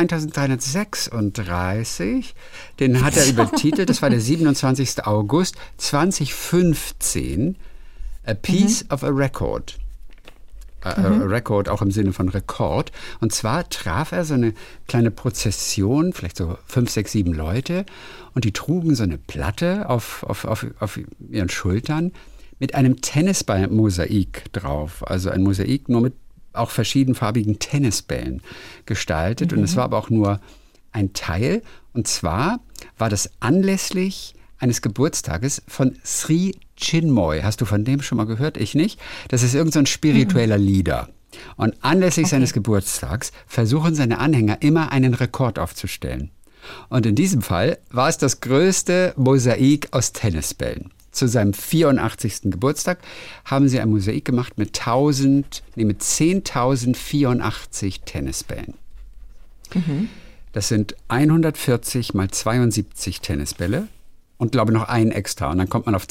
eintausenddreihundertsechsunddreißig, den hat er übertitelt, das war der siebenundzwanzigster August zweitausendfünfzehn, A Piece mhm. of a Record. A, mhm. a Record auch im Sinne von Rekord. Und zwar traf er so eine kleine Prozession, vielleicht so fünf, sechs, sieben Leute, und die trugen so eine Platte auf, auf, auf, auf ihren Schultern mit einem Tennisball-Mosaik drauf. Also ein Mosaik nur mit auch verschiedenfarbigen Tennisbällen gestaltet. Mhm. Und es war aber auch nur ein Teil. Und zwar war das anlässlich eines Geburtstages von Sri Chinmoy. Hast du von dem schon mal gehört? Ich nicht. Das ist irgend so ein spiritueller mhm. Leader. Und anlässlich okay. seines Geburtstags versuchen seine Anhänger immer einen Rekord aufzustellen. Und in diesem Fall war es das größte Mosaik aus Tennisbällen. Zu seinem vierundachtzigsten Geburtstag haben sie ein Mosaik gemacht mit tausend, nee, mit zehntausendvierundachtzig Tennisbällen. Mhm. Das sind hundertvierzig mal zweiundsiebzig Tennisbälle. Und glaube noch einen extra. Und dann kommt man auf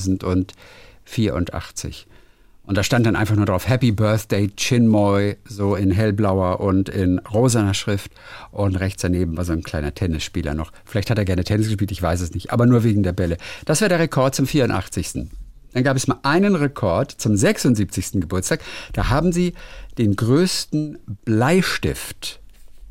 zehntausendvierundachtzig. Und da stand dann einfach nur drauf Happy Birthday Chinmoy, so in hellblauer und in rosaner Schrift. Und rechts daneben war so ein kleiner Tennisspieler noch. Vielleicht hat er gerne Tennis gespielt, ich weiß es nicht. Aber nur wegen der Bälle. Das war der Rekord zum vierundachtzigsten Dann gab es mal einen Rekord zum sechsundsiebzigsten Geburtstag. Da haben sie den größten Bleistift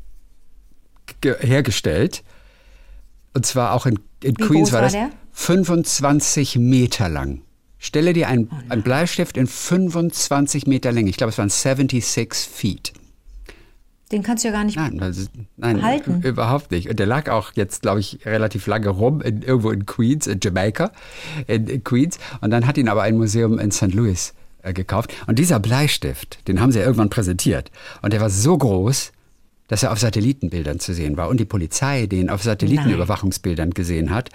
hergestellt. Und zwar auch in, in Queens war das war fünfundzwanzig Meter lang. Stelle dir einen, oh einen Bleistift in fünfundzwanzig Meter Länge. Ich glaube, es waren sechsundsiebzig Feet. Den kannst du ja gar nicht nein, also, nein, halten. Überhaupt nicht. Und der lag auch jetzt, glaube ich, relativ lange rum, in, irgendwo in Queens, in Jamaica, in, in Queens. Und dann hat ihn aber ein Museum in Sankt Louis äh, gekauft. Und dieser Bleistift, den haben sie ja irgendwann präsentiert. Und der war so groß, dass er auf Satellitenbildern zu sehen war und die Polizei den auf Satellitenüberwachungsbildern gesehen hat.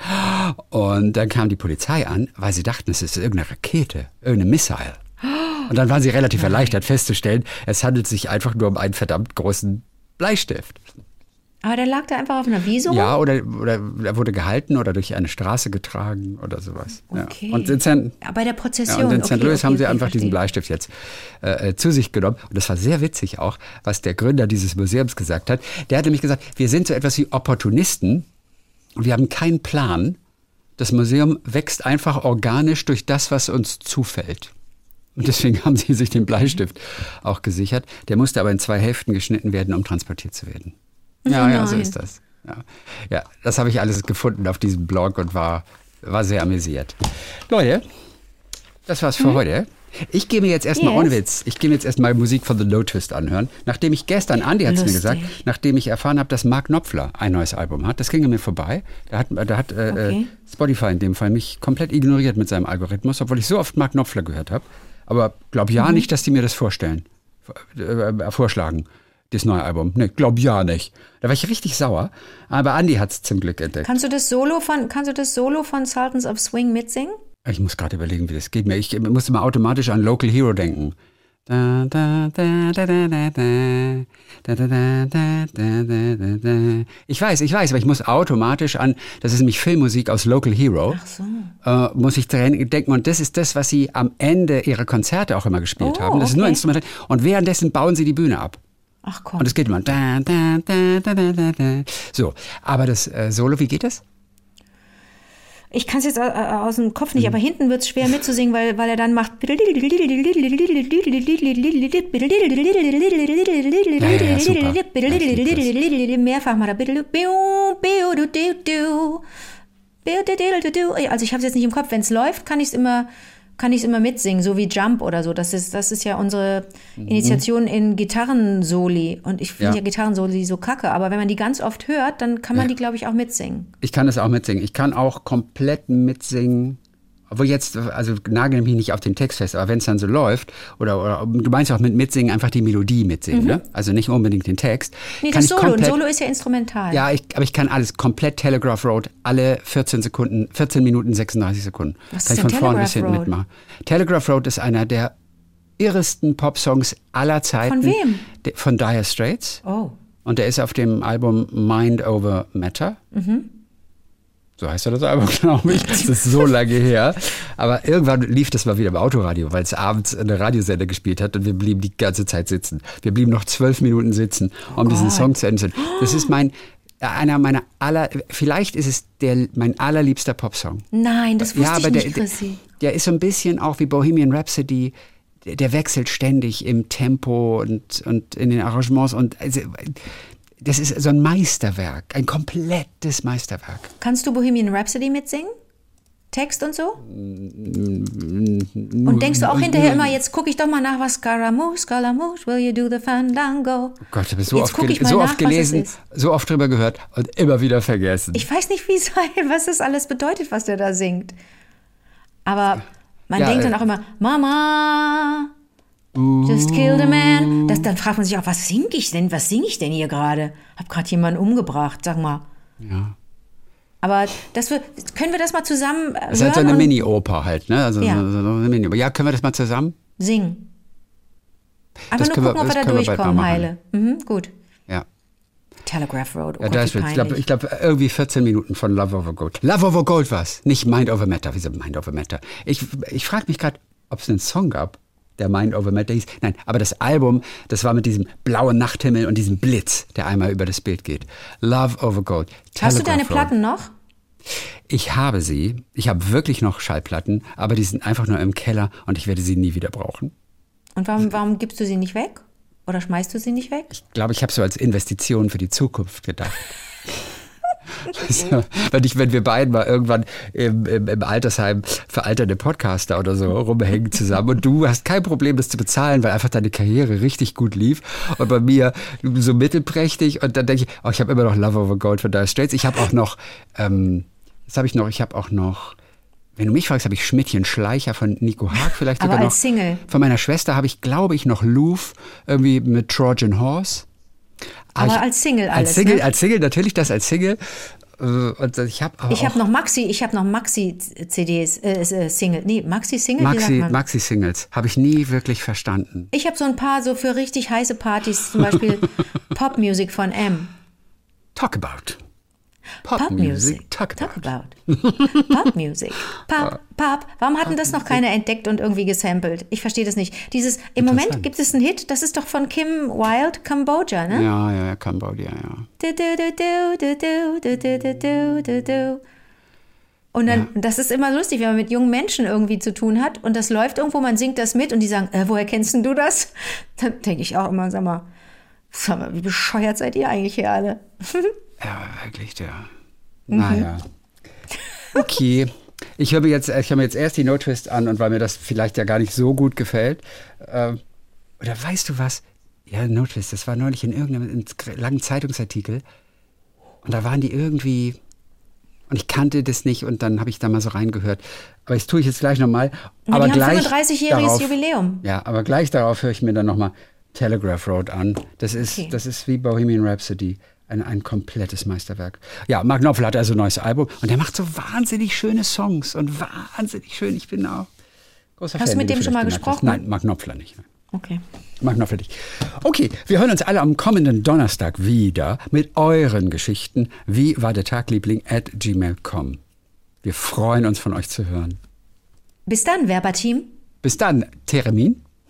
Und dann kam die Polizei an, weil sie dachten, es ist irgendeine Rakete, irgendeine Missile. Und dann waren sie relativ Nein. erleichtert festzustellen, es handelt sich einfach nur um einen verdammt großen Bleistift. Aber der lag da einfach auf einer Wiese rum? Ja, oder, oder er wurde gehalten oder durch eine Straße getragen oder sowas. Okay. Ja. Und in San, ja, bei der Prozession. Ja, und in Sankt okay, Louis okay, haben sie okay, einfach verstehe. diesen Bleistift jetzt äh, zu sich genommen. Und das war sehr witzig auch, was der Gründer dieses Museums gesagt hat. Der hat nämlich gesagt, wir sind so etwas wie Opportunisten und wir haben keinen Plan. Das Museum wächst einfach organisch durch das, was uns zufällt. Und deswegen haben sie sich den Bleistift auch gesichert. Der musste aber in zwei Hälften geschnitten werden, um transportiert zu werden. Ja, Nein. ja, so ist das. Ja, ja, das habe ich alles gefunden auf diesem Blog und war, war sehr amüsiert. Leute, das war's für hm? heute. Ich gehe mir jetzt erstmal, yes. ohne Witz, ich gehe mir jetzt erstmal Musik von The No Twist anhören. Nachdem ich gestern, Andi hat es mir gesagt, nachdem ich erfahren habe, dass Mark Knopfler ein neues Album hat, das ging an mir vorbei. Da hat, da hat äh, okay. Spotify in dem Fall mich komplett ignoriert mit seinem Algorithmus, obwohl ich so oft Mark Knopfler gehört habe. Aber glaub ja mhm. nicht, dass die mir das vorstellen, äh, vorschlagen. Das neue Album. Ne, glaub ja nicht. Da war ich richtig sauer. Aber Andi hat es zum Glück entdeckt. Kannst du das Solo von, kannst du das Solo von Sultans of Swing mitsingen? Ich muss gerade überlegen, wie das geht mir. Ich musste mal automatisch an Local Hero denken. Da, da, da, da, da, da, da, da, da, da, da, da. Ich weiß, ich weiß, aber ich muss automatisch an, das ist nämlich Filmmusik aus Local Hero, Ach so. äh, muss ich dran denken. Und das ist das, was sie am Ende ihrer Konzerte auch immer gespielt oh, haben. Das okay. ist nur Instrumental. Und währenddessen bauen sie die Bühne ab. Ach komm. Und es geht immer. Da, da, da, da, da, da. So, aber das äh, Solo, wie geht das? Ich kann es jetzt äh, aus dem Kopf nicht, mhm. aber hinten wird es schwer mitzusingen, weil, weil er dann macht. Ja, ja, super. Mehrfach mal. Also ich habe es jetzt nicht im Kopf. Wenn es läuft, kann ich es immer, kann ich es immer mitsingen, so wie Jump oder so. Das ist, das ist ja unsere Initiation in Gitarrensoli. Und ich finde ja. ja Gitarrensoli so kacke. Aber wenn man die ganz oft hört, dann kann man ja. die, glaube ich, auch mitsingen. Ich kann das auch mitsingen. Ich kann auch komplett mitsingen. Obwohl jetzt, also nagel mich nicht auf den Text fest, aber wenn es dann so läuft, oder, oder du meinst auch mit mitsingen einfach die Melodie mitsingen, mhm. ne? Also nicht unbedingt den Text. Nee, das Solo. Komplett, ein Solo ist ja instrumental. Ja, ich, aber ich kann alles komplett Telegraph Road, alle vierzehn Sekunden, vierzehn Minuten, sechsunddreißig Sekunden. Was kann ist ich von denn vorne bis Telegraph hinten Road? mitmachen. Telegraph Road ist einer der irresten Popsongs aller Zeiten. Von wem? De, von Dire Straits. Oh. Und der ist auf dem Album Mind Over Matter. Mhm. So heißt das Album, glaube ich. Das ist so lange her. Aber irgendwann lief das mal wieder im Autoradio, weil es abends eine Radiosender gespielt hat und wir blieben die ganze Zeit sitzen. Wir blieben noch zwölf Minuten sitzen, um oh diesen Song zu enden. Das ist mein, einer meiner aller, vielleicht ist es der, mein allerliebster Popsong. Nein, das wusste ja, aber ich nicht, der, Chrissy. Der, der ist so ein bisschen auch wie Bohemian Rhapsody. Der, der wechselt ständig im Tempo und, und in den Arrangements und also, das ist so ein Meisterwerk, ein komplettes Meisterwerk. Kannst du Bohemian Rhapsody mitsingen? Text und so? Und denkst du auch hinterher immer, jetzt gucke ich doch mal nach, was Scaramouche, Scaramouche, will you do the fandango? Oh Gott, ich habe so, oft, gel- so nach, oft gelesen, so oft drüber gehört und immer wieder vergessen. Ich weiß nicht, wie es, was das alles bedeutet, was der da singt. Aber man ja, denkt dann auch immer, Mama... Just kill the man. Das, dann fragt man sich auch, was sing ich denn? Was singe ich denn hier gerade? Hab gerade jemanden umgebracht, sag mal. Ja. Aber das wir, können wir das mal zusammen hören? Das ist halt so eine Mini-Oper halt, ne? Also ja. So, so eine Mini-Oper. Ja, können wir das mal zusammen? Singen. Einfach das nur gucken, wir, ob wir da durchkommen, Heile. Mhm, gut. Ja. Telegraph Road. Oh ja, Gott, das wird, ich glaube, ich glaub, irgendwie vierzehn Minuten von Love Over Gold. Love Over Gold war's, nicht Mind Over Matter. Wieso Mind Over Matter? Ich, ich frage mich gerade, ob es einen Song gab, der Mind Over Matter hieß. Nein, aber das Album, das war mit diesem blauen Nachthimmel und diesem Blitz, der einmal über das Bild geht. Love Over Gold. Telegraph Hast du deine Road. Platten noch? Ich habe sie. Ich habe wirklich noch Schallplatten, aber die sind einfach nur im Keller und ich werde sie nie wieder brauchen. Und warum, warum gibst du sie nicht weg? Oder schmeißt du sie nicht weg? Ich glaube, ich habe so als Investition für die Zukunft gedacht. So, wenn, ich, wenn wir beiden mal irgendwann im, im, im Altersheim veralterte Podcaster oder so rumhängen zusammen und du hast kein Problem, das zu bezahlen, weil einfach deine Karriere richtig gut lief und bei mir so mittelprächtig und dann denke ich, oh, ich habe immer noch Love Over Gold von Dire Straits. Ich habe auch noch, ähm, was habe ich noch? Ich habe auch noch, wenn du mich fragst, habe ich Schmidtchen Schleicher von Nico Haag vielleicht Aber sogar als noch. Single. Von meiner Schwester habe ich, glaube ich, noch Louvre irgendwie mit Trojan Horse. Aber ich, als Single alles, als Single, ne? als Single, natürlich das als Single. Und ich habe Ich habe noch Maxi, ich habe noch Maxi-C Ds, äh, Single, nee, Maxi-Single, wie sagt Maxi, man? Maxi-Singles, habe ich nie wirklich verstanden. Ich habe so ein paar so für richtig heiße Partys, zum Beispiel Pop-Music von M. Talk about. Pop-Music. Talk about. Talk about. Pop-Music. Pop, Pop. Warum hatten das noch keiner entdeckt und irgendwie gesampelt? Ich verstehe das nicht. Dieses, im Moment gibt es einen Hit, das ist doch von Kim Wilde, Cambodia, ne? Ja, ja, ja, Cambodia, ja. Du, du, du, du, du, du, du, du, du, du, du. Und dann, ja. Das ist immer lustig, wenn man mit jungen Menschen irgendwie zu tun hat und das läuft irgendwo, man singt das mit und die sagen, äh, woher kennst denn du das? Dann denke ich auch immer, sag mal, sag mal, wie bescheuert seid ihr eigentlich hier alle? Ja, wirklich, ja. Mhm. Naja. Okay. Ich höre mir jetzt, ich höre mir jetzt erst die No Twist an und weil mir das vielleicht ja gar nicht so gut gefällt. Äh, oder weißt du was? Ja, No Twist, das war neulich in irgendeinem langen Zeitungsartikel. Und da waren die irgendwie. Und ich kannte das nicht und dann habe ich da mal so reingehört. Aber das tue ich jetzt gleich nochmal. Aber die gleich haben fünfunddreißigjähriges Jubiläum. Ja, aber gleich darauf höre ich mir dann nochmal Telegraph Road an. Das ist, okay. Das ist wie Bohemian Rhapsody. Ein, ein komplettes Meisterwerk. Ja, Mark Knopfler hat also ein neues Album und der macht so wahnsinnig schöne Songs und wahnsinnig schön. Ich bin auch großer Fan. Hast du mit dem schon mal gesprochen? Nein, Mark Knopfler nicht. Okay. Mark Knopfler nicht. Okay, wir hören uns alle am kommenden Donnerstag wieder mit euren Geschichten. Wie war der Tagliebling at gmail punkt com. Wir freuen uns, von euch zu hören. Bis dann, Werberteam. Bis dann, Theremin.